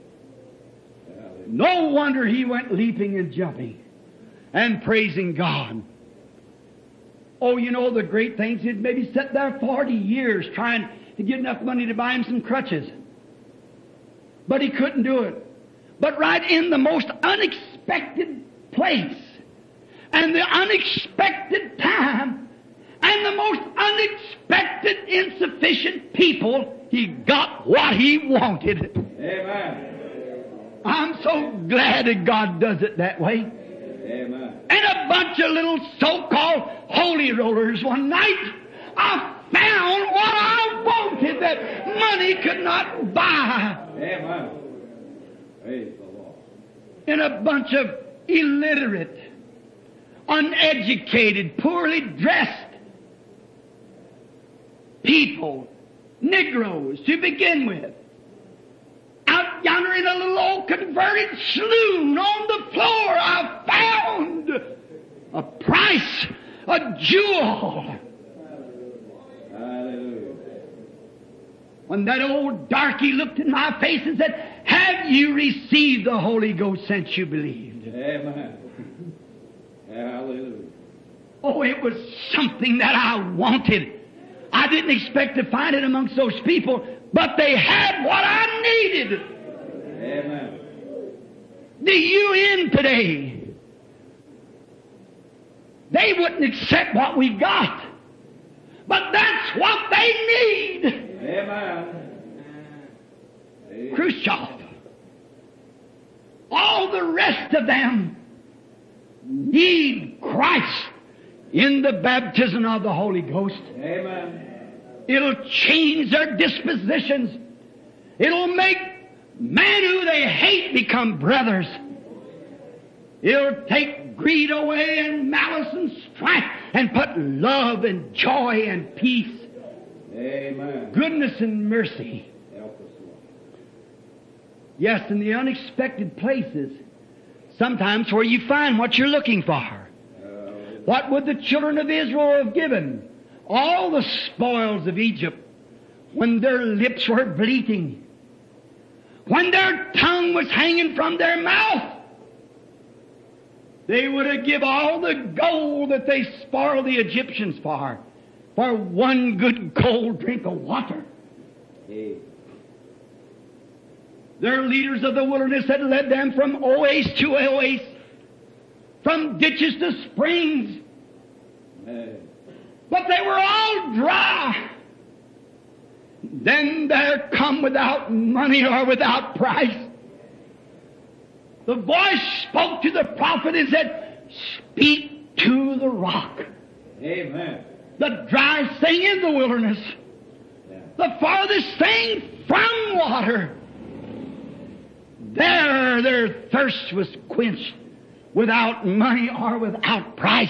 Speaker 3: No wonder he went leaping and jumping and praising God. Oh, you know the great things. He'd maybe sat there 40 years trying to get enough money to buy him some crutches. But he couldn't do it. But right in the most unexpected place and the unexpected time and the most unexpected insufficient people, he got what he wanted.
Speaker 2: Amen.
Speaker 3: I'm so glad that God does it that way.
Speaker 2: Amen.
Speaker 3: And a bunch of little so-called holy rollers one night, I found what I wanted that money could not buy.
Speaker 2: Amen. Praise the Lord.
Speaker 3: In a bunch of illiterate, uneducated, poorly dressed people, Negroes to begin with, out yonder in a little old converted saloon on the floor, I found a price, a jewel.
Speaker 2: Hallelujah.
Speaker 3: When that old darky looked in my face and said, "Have you received the Holy Ghost since you believed?"
Speaker 2: Amen. Hallelujah.
Speaker 3: Oh, it was something that I wanted. I didn't expect to find it amongst those people, but they had what I needed.
Speaker 2: Amen.
Speaker 3: The UN today, they wouldn't accept what we got, but that's what they need.
Speaker 2: Amen.
Speaker 3: Khrushchev, all the rest of them need Christ in the baptism of the Holy Ghost.
Speaker 2: Amen.
Speaker 3: It'll change their dispositions. It'll make men who they hate become brothers. It'll take greed away and malice and strife and put love and joy and peace,
Speaker 2: Amen.
Speaker 3: goodness and mercy.
Speaker 2: Help us, Lord.
Speaker 3: Yes, in the unexpected places, sometimes where you find what you're looking for. What would the children of Israel have given? All the spoils of Egypt when their lips were bleating, when their tongue was hanging from their mouth. They would have given all the gold that they spoiled the Egyptians for one good cold drink of water.
Speaker 2: Amen.
Speaker 3: Their leaders of the wilderness had led them from oasis to oasis, from ditches to springs,
Speaker 2: Amen.
Speaker 3: but they were all dry. Then there come, without money or without price, the voice spoke to the prophet and said, "Speak to the rock."
Speaker 2: Amen.
Speaker 3: The dry thing in the wilderness,
Speaker 2: Yeah.
Speaker 3: the farthest thing from water. There their thirst was quenched without money or without price.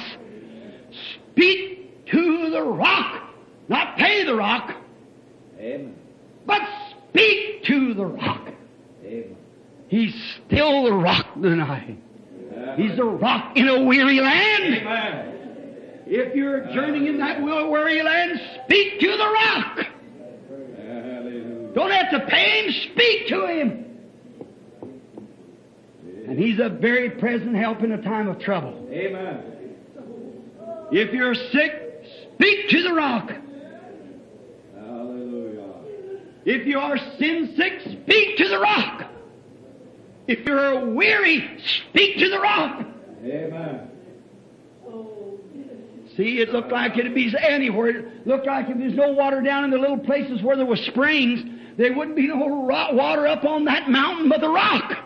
Speaker 3: Speak to the rock, not pay the rock,
Speaker 2: Amen.
Speaker 3: but speak to the rock.
Speaker 2: Amen.
Speaker 3: He's still the rock tonight. He's the rock in a weary land.
Speaker 2: Amen.
Speaker 3: If you're journeying in that weary land, speak to the rock.
Speaker 2: Hallelujah.
Speaker 3: Don't have to pay him, speak to him. And he's a very present help in a time of trouble.
Speaker 2: Amen.
Speaker 3: If you're sick, speak to the rock.
Speaker 2: Hallelujah.
Speaker 3: If you are sin sick, speak to the rock. If you're weary, speak to the rock.
Speaker 2: Amen.
Speaker 3: See, it looked like it'd be anywhere. It looked like if there's no water down in the little places where there was springs, there wouldn't be no water up on that mountain but the rock.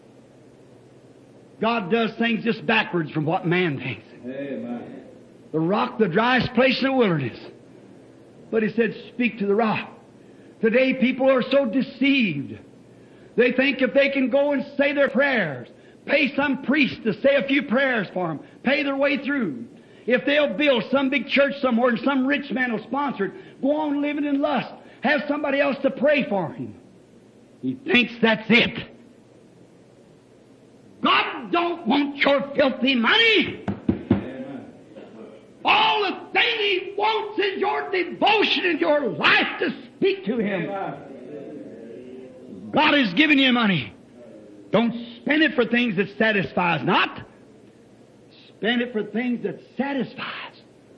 Speaker 3: God does things just backwards from what man thinks.
Speaker 2: Amen.
Speaker 3: The rock, the driest place in the wilderness. But he said, speak to the rock. Today people are so deceived. They think if they can go and say their prayers, pay some priest to say a few prayers for them, pay their way through. If they'll build some big church somewhere and some rich man will sponsor it, go on living in lust, have somebody else to pray for him. He thinks that's it. God don't want your filthy money.
Speaker 2: Amen.
Speaker 3: All the thing He wants is your devotion and your life to speak to Him. God has given you money. Don't spend it for things that satisfies not. Spend it for things that satisfies.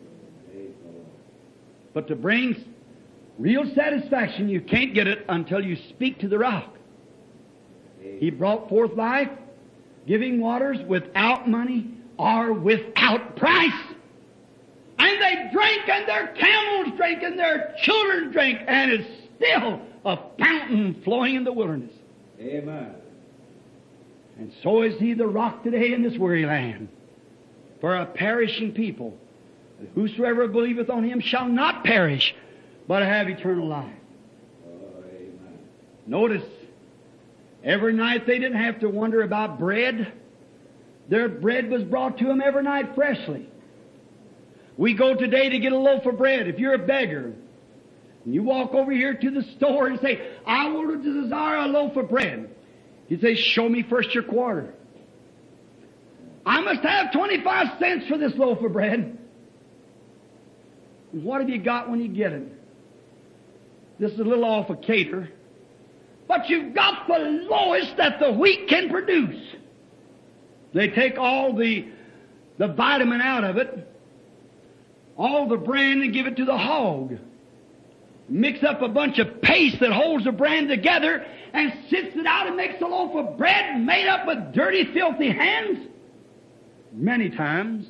Speaker 3: But to bring real satisfaction, you can't get it until you speak to the rock. He brought forth life, giving waters without money or without price. And they drank, and their camels drank, and their children drank, and it's still a fountain flowing in the wilderness.
Speaker 2: Amen.
Speaker 3: And so is He the rock today in this weary land for a perishing people. Whosoever believeth on Him shall not perish, but have eternal life.
Speaker 2: Oh, amen.
Speaker 3: Notice, every night they didn't have to wonder about bread. Their bread was brought to them every night freshly. We go today to get a loaf of bread. If you're a beggar, and you walk over here to the store and say, I will desire a loaf of bread. You say, show me first your quarter. I must have 25 cents for this loaf of bread. What have you got when you get it? This is a little off a cater. But you've got the lowest that the wheat can produce. They take all the vitamin out of it, all the bran, and give it to the hog. Mix up a bunch of paste that holds the bran together and sits it out and makes a loaf of bread made up with dirty, filthy hands. Many times.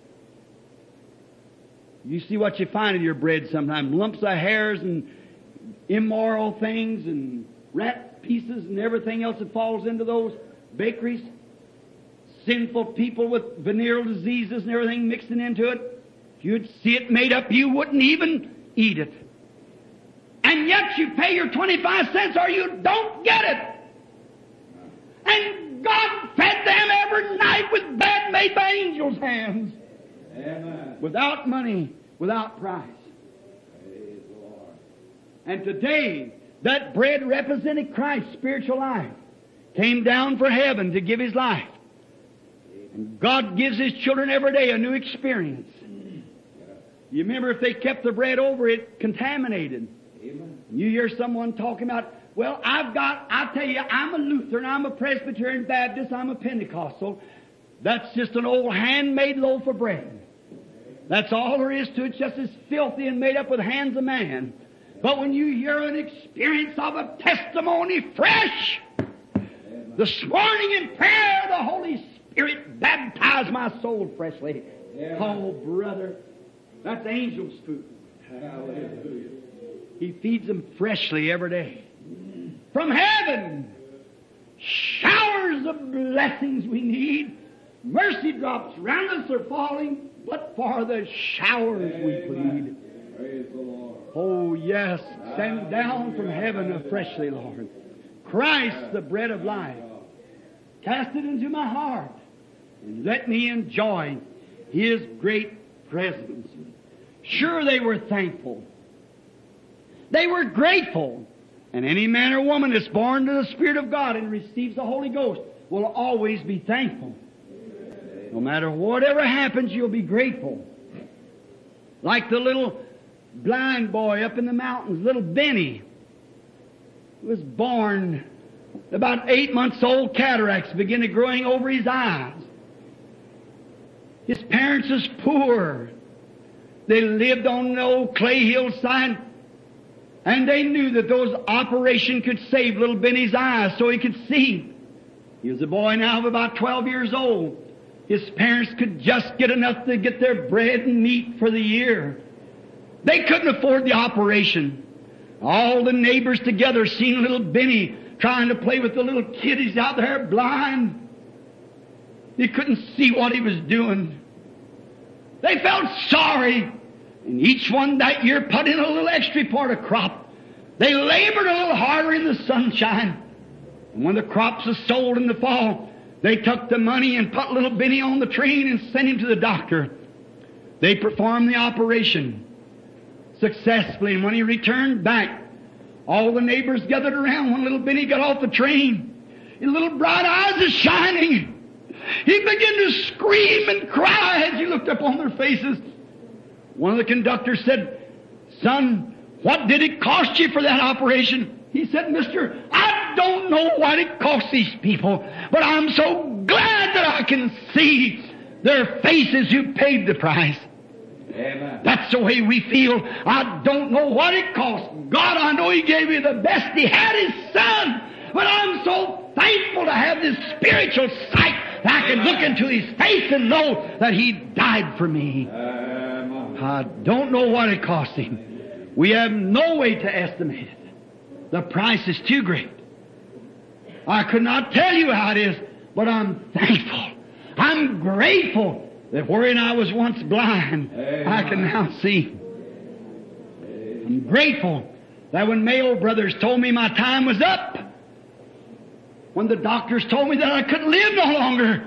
Speaker 3: You see what you find in your bread sometimes. Lumps of hairs and immoral things and rat pieces and everything else that falls into those bakeries. Sinful people with venereal diseases and everything mixing into it. If you'd see it made up, you wouldn't even eat it. And yet you pay your 25 cents or you don't get it. And God fed them every night with bread made by angels' hands.
Speaker 2: Amen.
Speaker 3: Without money, without price.
Speaker 2: Praise the Lord.
Speaker 3: And today, that bread represented Christ's spiritual life. Came down from heaven to give His life. And God gives His children every day a new experience. You remember if they kept the bread over it contaminated.
Speaker 2: Amen.
Speaker 3: You hear someone talking about, well, I'll tell you, I'm a Lutheran, I'm a Presbyterian Baptist, I'm a Pentecostal. That's just an old handmade loaf of bread. That's all there is to it, just as filthy and made up with hands of man. But when you hear an experience of a testimony fresh, this morning in prayer, the Holy Spirit baptized my soul freshly. Oh, brother, that's angel's food.
Speaker 2: Hallelujah.
Speaker 3: He feeds them freshly every day. From heaven, showers of blessings we need. Mercy drops round us are falling, but for the showers we plead.
Speaker 2: Praise the Lord.
Speaker 3: Oh, yes, send down from heaven freshly, Lord. Christ, the bread of life. Cast it into my heart and let me enjoy His great presence. Sure, they were thankful. They were grateful. And any man or woman that's born to the Spirit of God and receives the Holy Ghost will always be thankful. No matter whatever happens, you'll be grateful. Like the little blind boy up in the mountains, little Benny, was born about 8 months old. Cataracts began to growing over his eyes. His parents was poor. They lived on an old clay hillside, and they knew that those operations could save little Benny's eyes so he could see. He was a boy now of about 12 years old. His parents could just get enough to get their bread and meat for the year. They couldn't afford the operation. All the neighbors together seen little Benny trying to play with the little kid. He's out there blind. They couldn't see what he was doing. They felt sorry. And each one that year put in a little extra part of crop. They labored a little harder in the sunshine. And when the crops was sold in the fall, they took the money and put little Benny on the train and sent him to the doctor. They performed the operation successfully. And when he returned back, all the neighbors gathered around when little Benny got off the train. His little bright eyes are shining. He began to scream and cry as he looked up on their faces. One of the conductors said, "Son, what did it cost you for that operation?" He said, "Mister, I don't know what it cost these people, but I'm so glad that I can see their faces who paid the price."
Speaker 2: Amen.
Speaker 3: That's the way we feel. I don't know what it cost. God, I know He gave me the best He had, His Son. But I'm so thankful to have this spiritual sight that I can look into His face and know that He died for me.
Speaker 2: Amen.
Speaker 3: I don't know what it cost Him. We have no way to estimate it. The price is too great. I could not tell you how it is, but I'm thankful. I'm grateful that wherein I was once blind, I can now see. I'm grateful that when Mayo Brothers told me my time was up, when the doctors told me that I couldn't live no longer,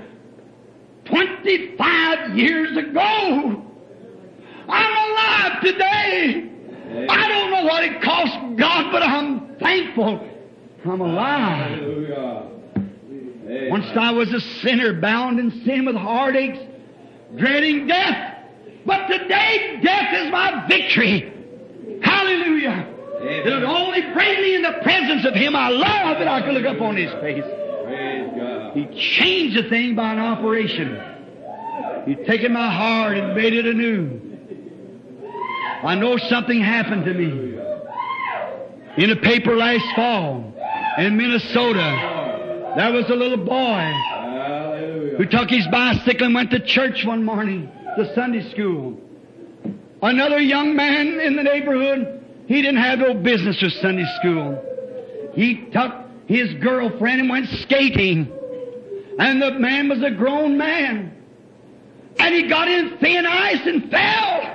Speaker 3: 25 years ago, I'm alive today. I don't know what it cost God, but I'm thankful I'm alive.
Speaker 2: Hallelujah. Amen.
Speaker 3: Once I was a sinner, bound in sin with heartaches, dreading death. But today, death is my victory. Hallelujah. It would only bring me in the presence of Him I love that I could look up on His face.
Speaker 2: Praise God.
Speaker 3: He changed the thing by an operation. He's taken my heart and made it anew. I know something happened to me. In a paper last fall in Minnesota, there was a little boy
Speaker 2: Hallelujah.
Speaker 3: who took his bicycle and went to church one morning, to Sunday school. Another young man in the neighborhood, he didn't have no business with Sunday school. He took his girlfriend and went skating. And the man was a grown man. And he got in thin ice and fell.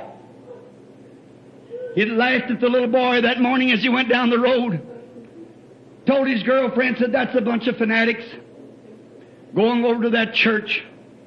Speaker 3: He laughed at the little boy that morning as he went down the road. Told his girlfriend, said, "That's a bunch of fanatics going over to that church."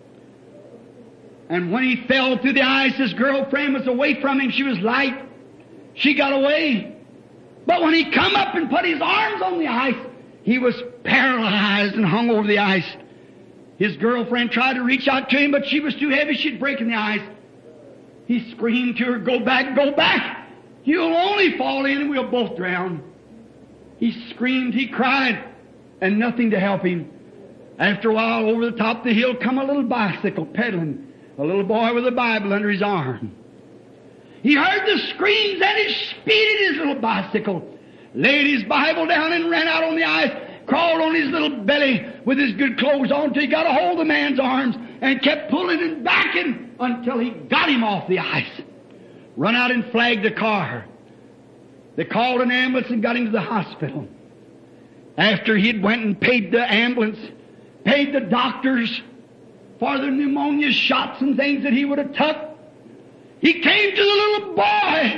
Speaker 3: And when he fell through the ice, his girlfriend was away from him. She was light. She got away. But when he come up and put his arms on the ice, he was paralyzed and hung over the ice. His girlfriend tried to reach out to him, but she was too heavy. She'd break in the ice. He screamed to her, "Go back, go back. You'll only fall in and we'll both drown." He screamed, he cried, and nothing to help him. After a while, over the top of the hill come a little bicycle pedaling, a little boy with a Bible under his arm. He heard the screams and he speeded his little bicycle, laid his Bible down and ran out on the ice, crawled on his little belly with his good clothes on till he got a hold of the man's arms and kept pulling and backing until he got him off the ice. Run out and flagged a car. They called an ambulance and got him to the hospital. After he'd went and paid the ambulance, paid the doctors for the pneumonia shots and things that he would have took, he came to the little boy.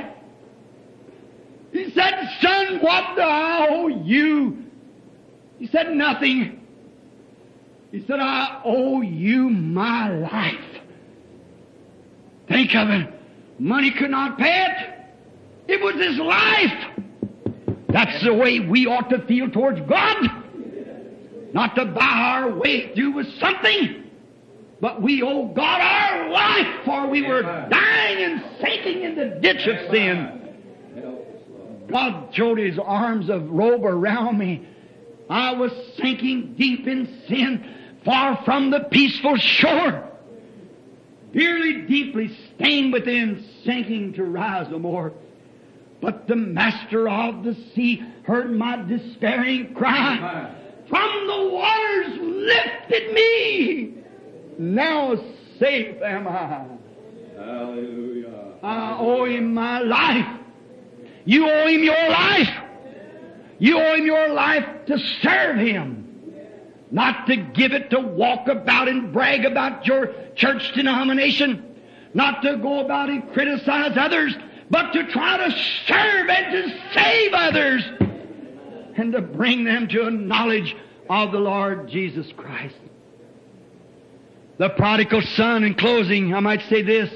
Speaker 3: He said, "Son, what do I owe you?" He said, "Nothing." He said, "I owe you my life." Think of it. Money could not pay it. It was his life. That's the way we ought to feel towards God. Not to buy our way through with something, but we owe God our life, for we were dying and sinking in the ditch of sin. God threw His arms of robe around me. I was sinking deep in sin, far from the peaceful shore. Dearly, deeply stained within, sinking to rise no more. But the Master of the sea heard my despairing cry. From the waters lifted me. Now safe am I.
Speaker 2: Hallelujah.
Speaker 3: I owe Him my life. You owe Him your life. You owe Him your life to serve Him. Not to give it to walk about and brag about your church denomination. Not to go about and criticize others, but to try to serve and to save others and to bring them to a knowledge of the Lord Jesus Christ. The prodigal son, in closing, I might say this.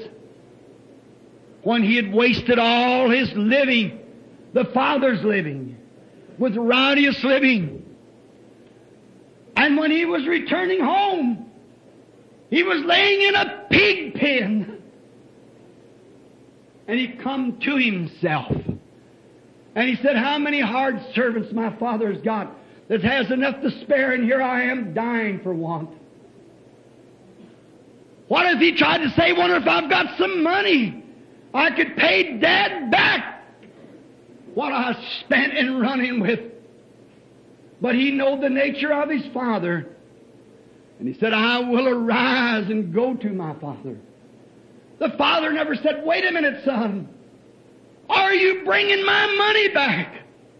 Speaker 3: When he had wasted all his living, the father's living, with rowdious living, and when he was returning home, he was laying in a pig pen. And he come to himself. And he said, how many hard servants my father has got that has enough to spare, and here I am dying for want. What if he tried to say, wonder if I've got some money I could pay Dad back what I spent in running with. But he knew the nature of his father. And he said, I will arise and go to my father. The father never said, wait a minute, son. Are you bringing my money back?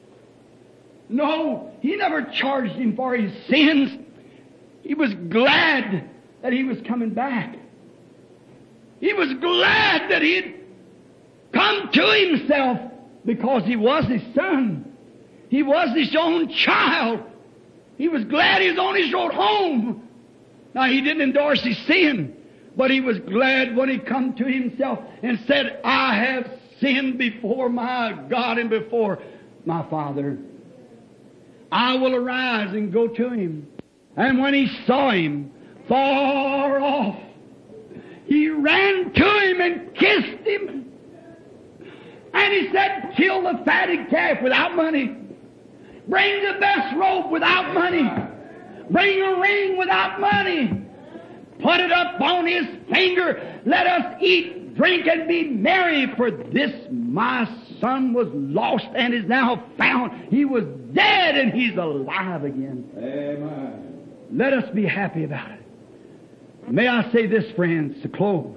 Speaker 3: No, he never charged him for his sins. He was glad that he was coming back. He was glad that he had come to himself because he was his son. He was his own child. He was glad he was on his road home. Now, he didn't endorse his sin, but he was glad when he come to himself and said, I have sinned before my God and before my Father. I will arise and go to him. And when he saw him far off, he ran to him and kissed him. And he said, kill the fatted calf without money. Bring the best robe without money. Bring a ring without money. Put it up on his finger. Let us eat, drink, and be merry. For this my son was lost and is now found. He was dead and he's alive again.
Speaker 2: Amen.
Speaker 3: Let us be happy about it. May I say this, friends, to close.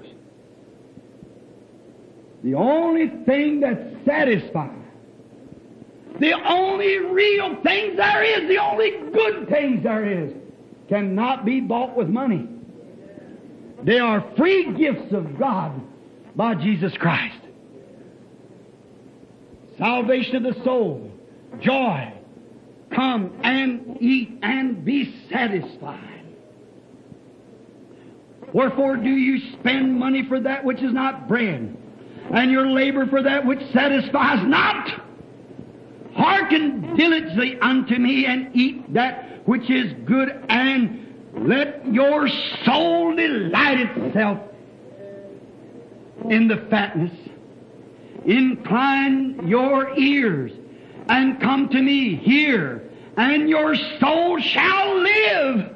Speaker 3: The only thing that satisfies, the only real things there is, the only good things there is, cannot be bought with money. They are free gifts of God by Jesus Christ. Salvation of the soul, joy, come and eat and be satisfied. Wherefore do you spend money for that which is not bread, and your labor for that which satisfies not? Hearken diligently unto me, and eat that which is good, and let your soul delight itself in the fatness. Incline your ears, and come to me, hear, and your soul shall live.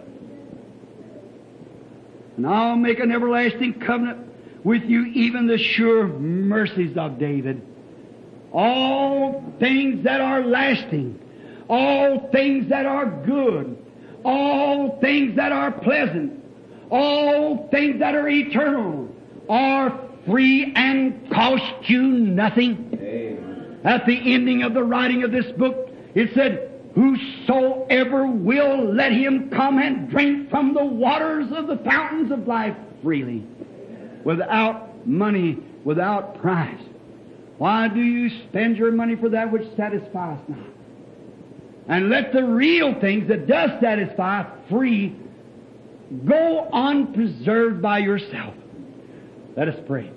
Speaker 3: And I'll make an everlasting covenant with you, even the sure mercies of David. All things that are lasting, all things that are good, all things that are pleasant, all things that are eternal, are free and cost you nothing.
Speaker 2: Amen.
Speaker 3: At the ending of the writing of this book, it said, whosoever will, let him come and drink from the waters of the fountains of life freely, without money, without price. Why do you spend your money for that which satisfies not? And let the real things that does satisfy free go unpreserved by yourself. Let us pray.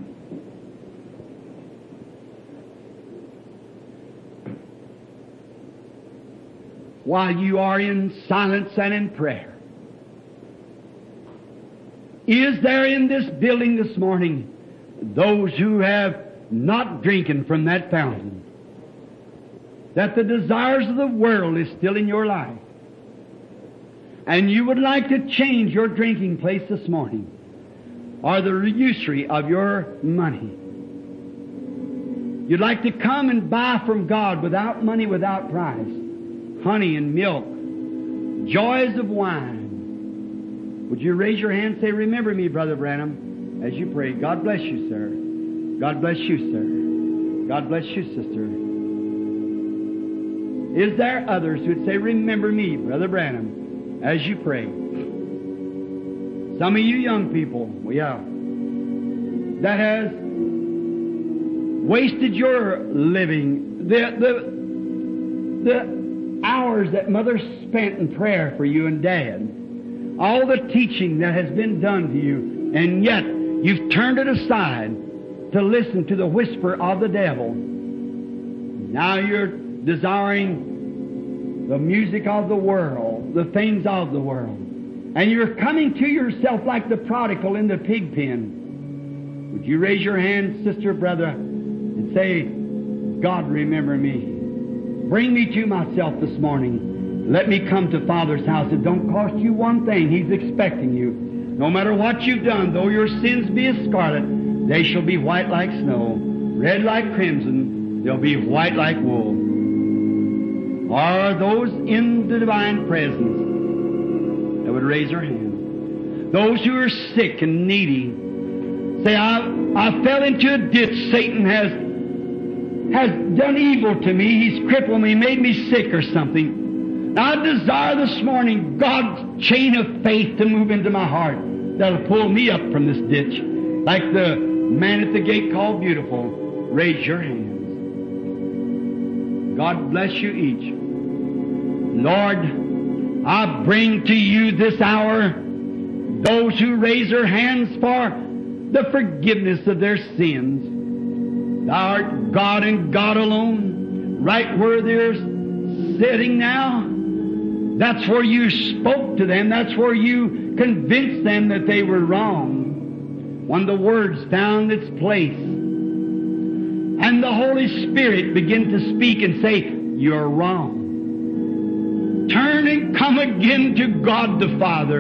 Speaker 3: While you are in silence and in prayer, is there in this building this morning those who have not drinking from that fountain, that the desires of the world is still in your life, and you would like to change your drinking place this morning, or the usury of your money? You'd like to come and buy from God without money, without price, honey and milk, joys of wine. Would you raise your hand and say, remember me, Brother Branham, as you pray. God bless you, sir. God bless you, sir. God bless you, sister. Is there others who would say, remember me, Brother Branham, as you pray? Some of you young people, that has wasted your living, the hours that Mother spent in prayer for you and Dad, all the teaching that has been done to you, and yet you've turned it aside to listen to the whisper of the devil. Now you're desiring the music of the world, the things of the world, and you're coming to yourself like the prodigal in the pig pen. Would you raise your hand, sister, brother, and say, God, remember me. Bring me to myself this morning. Let me come to Father's house. It don't cost you one thing. He's expecting you. No matter what you've done, though your sins be as scarlet, they shall be white like snow, red like crimson, they'll be white like wool. Are those in the divine presence that would raise their hand? Those who are sick and needy, say, I fell into a ditch. Satan has done evil to me. He's crippled me, made me sick or something. Now I desire this morning God's chain of faith to move into my heart that'll pull me up from this ditch. Like the man at the gate called Beautiful. Raise your hands. God bless you each. Lord, I bring to you this hour those who raise their hands for the forgiveness of their sins. Thou art God and God alone, right where they're sitting now. That's where you spoke to them. That's where you convinced them that they were wrong. When the words found its place, and the Holy Spirit began to speak and say, you're wrong. Turn and come again to God the Father.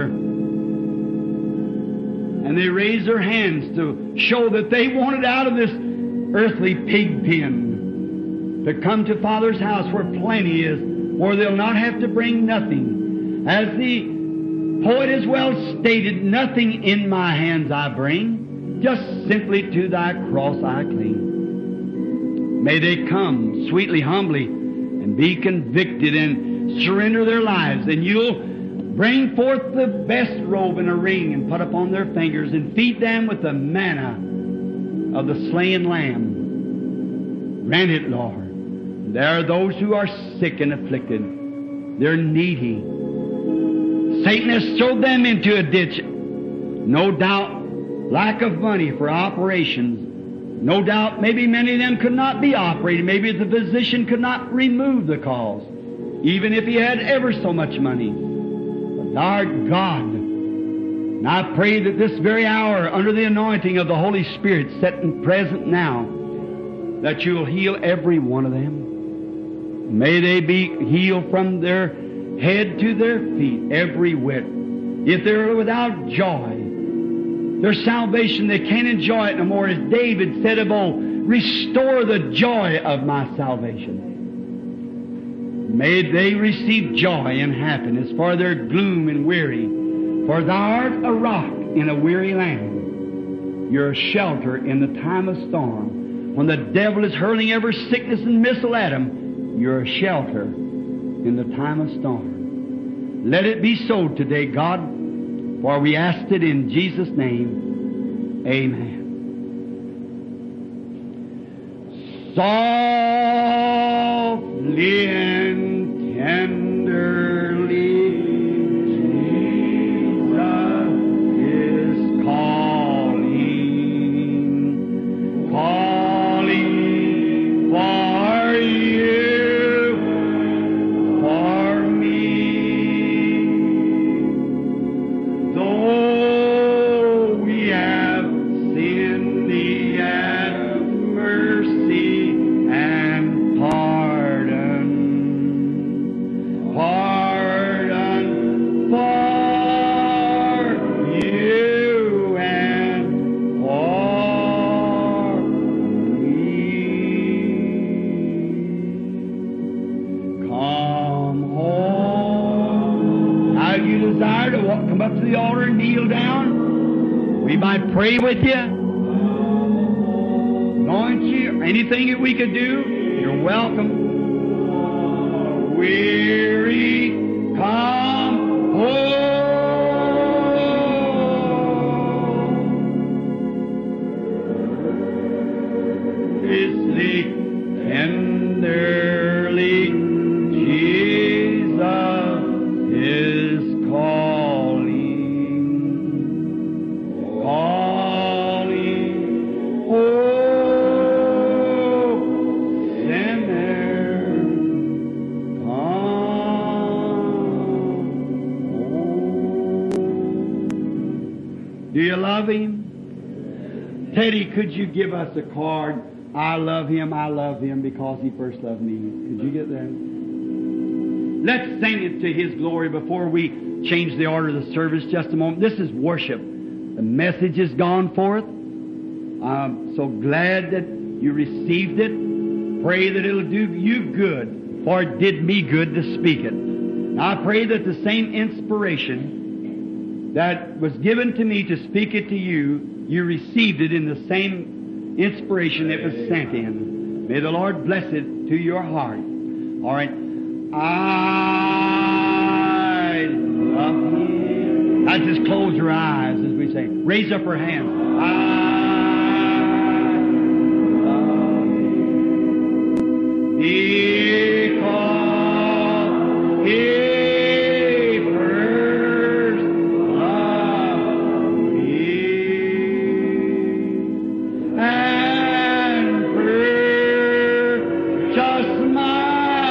Speaker 3: And they raised their hands to show that they wanted out of this earthly pig pen to come to Father's house where plenty is, where they'll not have to bring nothing. As the poet has well stated, nothing in my hands I bring, just simply to thy cross I cling. May they come sweetly, humbly, and be convicted and surrender their lives, and you'll bring forth the best robe and a ring and put upon their fingers and feed them with the manna of the slain lamb. Grant it, Lord. There are those who are sick and afflicted. They're needy. Satan has thrown them into a ditch. No doubt, lack of money for operations. No doubt, maybe many of them could not be operated. Maybe the physician could not remove the cause, even if he had ever so much money. But thou art God. And I pray that this very hour, under the anointing of the Holy Spirit set and present now, that you'll heal every one of them. May they be healed from their head to their feet, every whit. If they're without joy, their salvation, they can't enjoy it no more. As David said of old, restore the joy of my salvation. May they receive joy and happiness for their gloom and weary. For thou art a rock in a weary land. You're a shelter in the time of storm. When the devil is hurling every sickness and missile at him, you're a shelter in the time of storm. Let it be so today, God, for we asked it in Jesus' name. Amen. Softly and tenderly Jesus is calling, calling for you, for me. Though we have sinned, He hath mercy and pardon, pardon for you and for me. Come home. Now you desire to come up to the altar and kneel down. We might pray with you, anoint you, or anything that we could do. You're welcome. Weary, come home. Listen tenderly, Jesus is calling, calling, oh, sinner, come home. Do you love Him? Teddy, could you give us a card? I love him because he first loved me. Could you get that? Let's sing it to His glory before we change the order of the service just a moment. This is worship. The message has gone forth. I'm so glad that you received it. Pray that it'll do you good, for it did me good to speak it. Now I pray that the same inspiration that was given to me to speak it to you, you received it in the same inspiration it was sent in. May the Lord bless it to your heart. All right. I love Him. Now just close your eyes as we say. Raise up her hands. I love Him because He first loved me and purchased my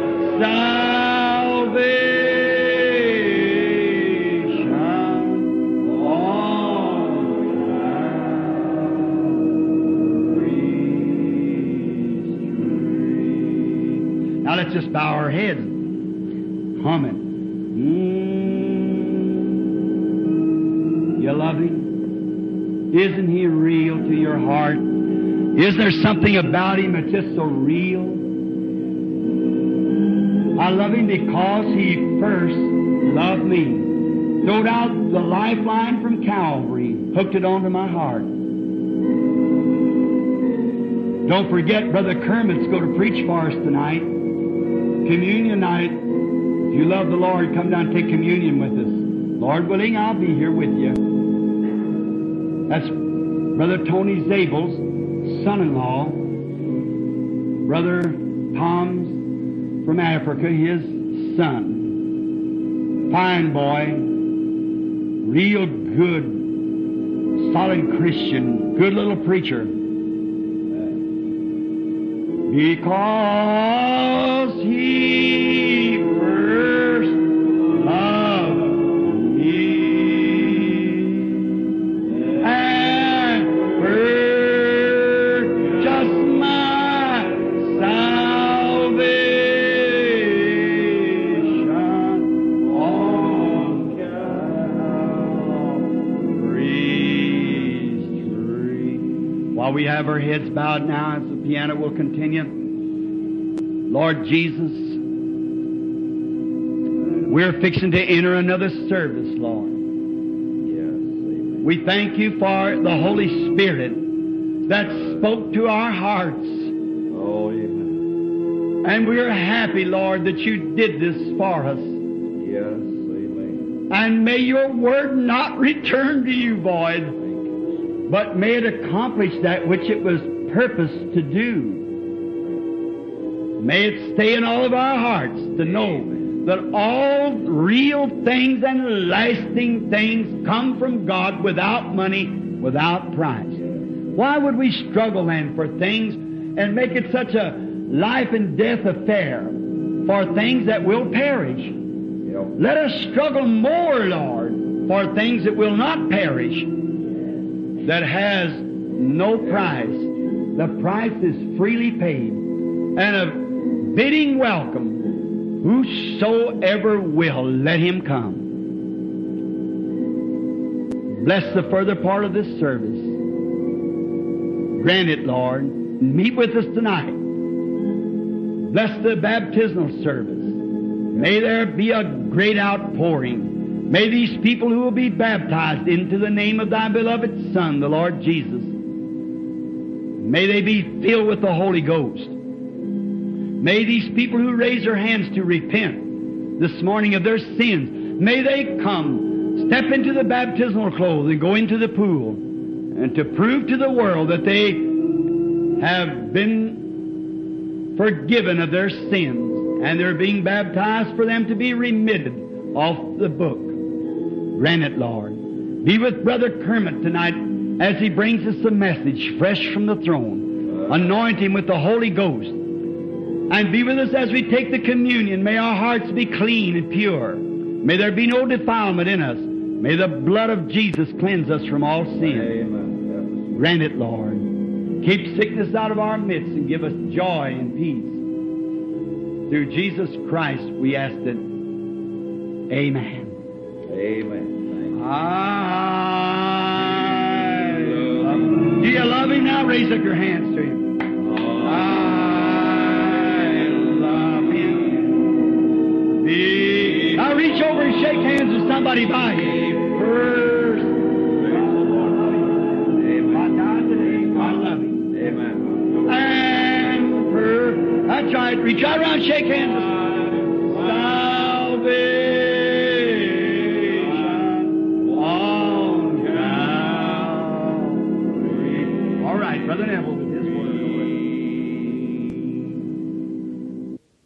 Speaker 3: salvation on Calvary's tree. Now let's just bow our heads, humming. You love Him? Isn't He real to your heart? Isn't there something about Him that's just so real? I love Him because He first loved me. Throwed out the lifeline from Calvary, hooked it onto my heart. Don't forget, Brother Kermit's going to preach for us tonight. Communion night. If you love the Lord, come down and take communion with us. Lord willing, I'll be here with you. That's Brother Tony Zabel's son-in-law. Brother Tom's from Africa, his son. Fine boy, real good, solid Christian, good little preacher. Because He first loved me and purchased my salvation on Calvary's tree. While we have our heads bowed now, as the piano will continue, Lord Jesus, we're fixing to enter another service, Lord. We thank You for the Holy Spirit that spoke to our hearts.
Speaker 2: Oh, amen.
Speaker 3: And we are happy, Lord, that You did this for us.
Speaker 2: Yes, amen.
Speaker 3: And may Your word not return to You void, but may it accomplish that which it was purposed to do. May it stay in all of our hearts to know that all real things and lasting things come from God without money, without price. Why would we struggle then for things and make it such a life and death affair for things that will perish?
Speaker 2: Yep.
Speaker 3: Let us struggle more, Lord, for things that will not perish, that has no price. The price is freely paid, and a bidding welcome. Whosoever will, let him come. Bless the further part of this service. Grant it, Lord. Meet with us tonight. Bless the baptismal service. May there be a great outpouring. May these people who will be baptized into the name of Thy beloved Son, the Lord Jesus, may they be filled with the Holy Ghost. May these people who raise their hands to repent this morning of their sins, may they come, step into the baptismal clothes and go into the pool, and to prove to the world that they have been forgiven of their sins, and they're being baptized for them to be remitted off the book. Grant it, Lord. Be with Brother Kermit tonight as he brings us a message fresh from the throne. Anoint him with the Holy Ghost. And be with us as we take the communion. May our hearts be clean and pure. May there be no defilement in us. May the blood of Jesus cleanse us from all sin.
Speaker 2: Amen.
Speaker 3: Grant it, Lord. Keep sickness out of our midst and give us joy and peace. Through Jesus Christ we ask it. Amen.
Speaker 2: Amen.
Speaker 3: I love him. Do you love him now? Raise up your hands to him. I love him. Now reach over and shake hands with somebody by you. First. I love him.
Speaker 2: Amen.
Speaker 3: And that's right. Reach out around, shake hands. Salvation.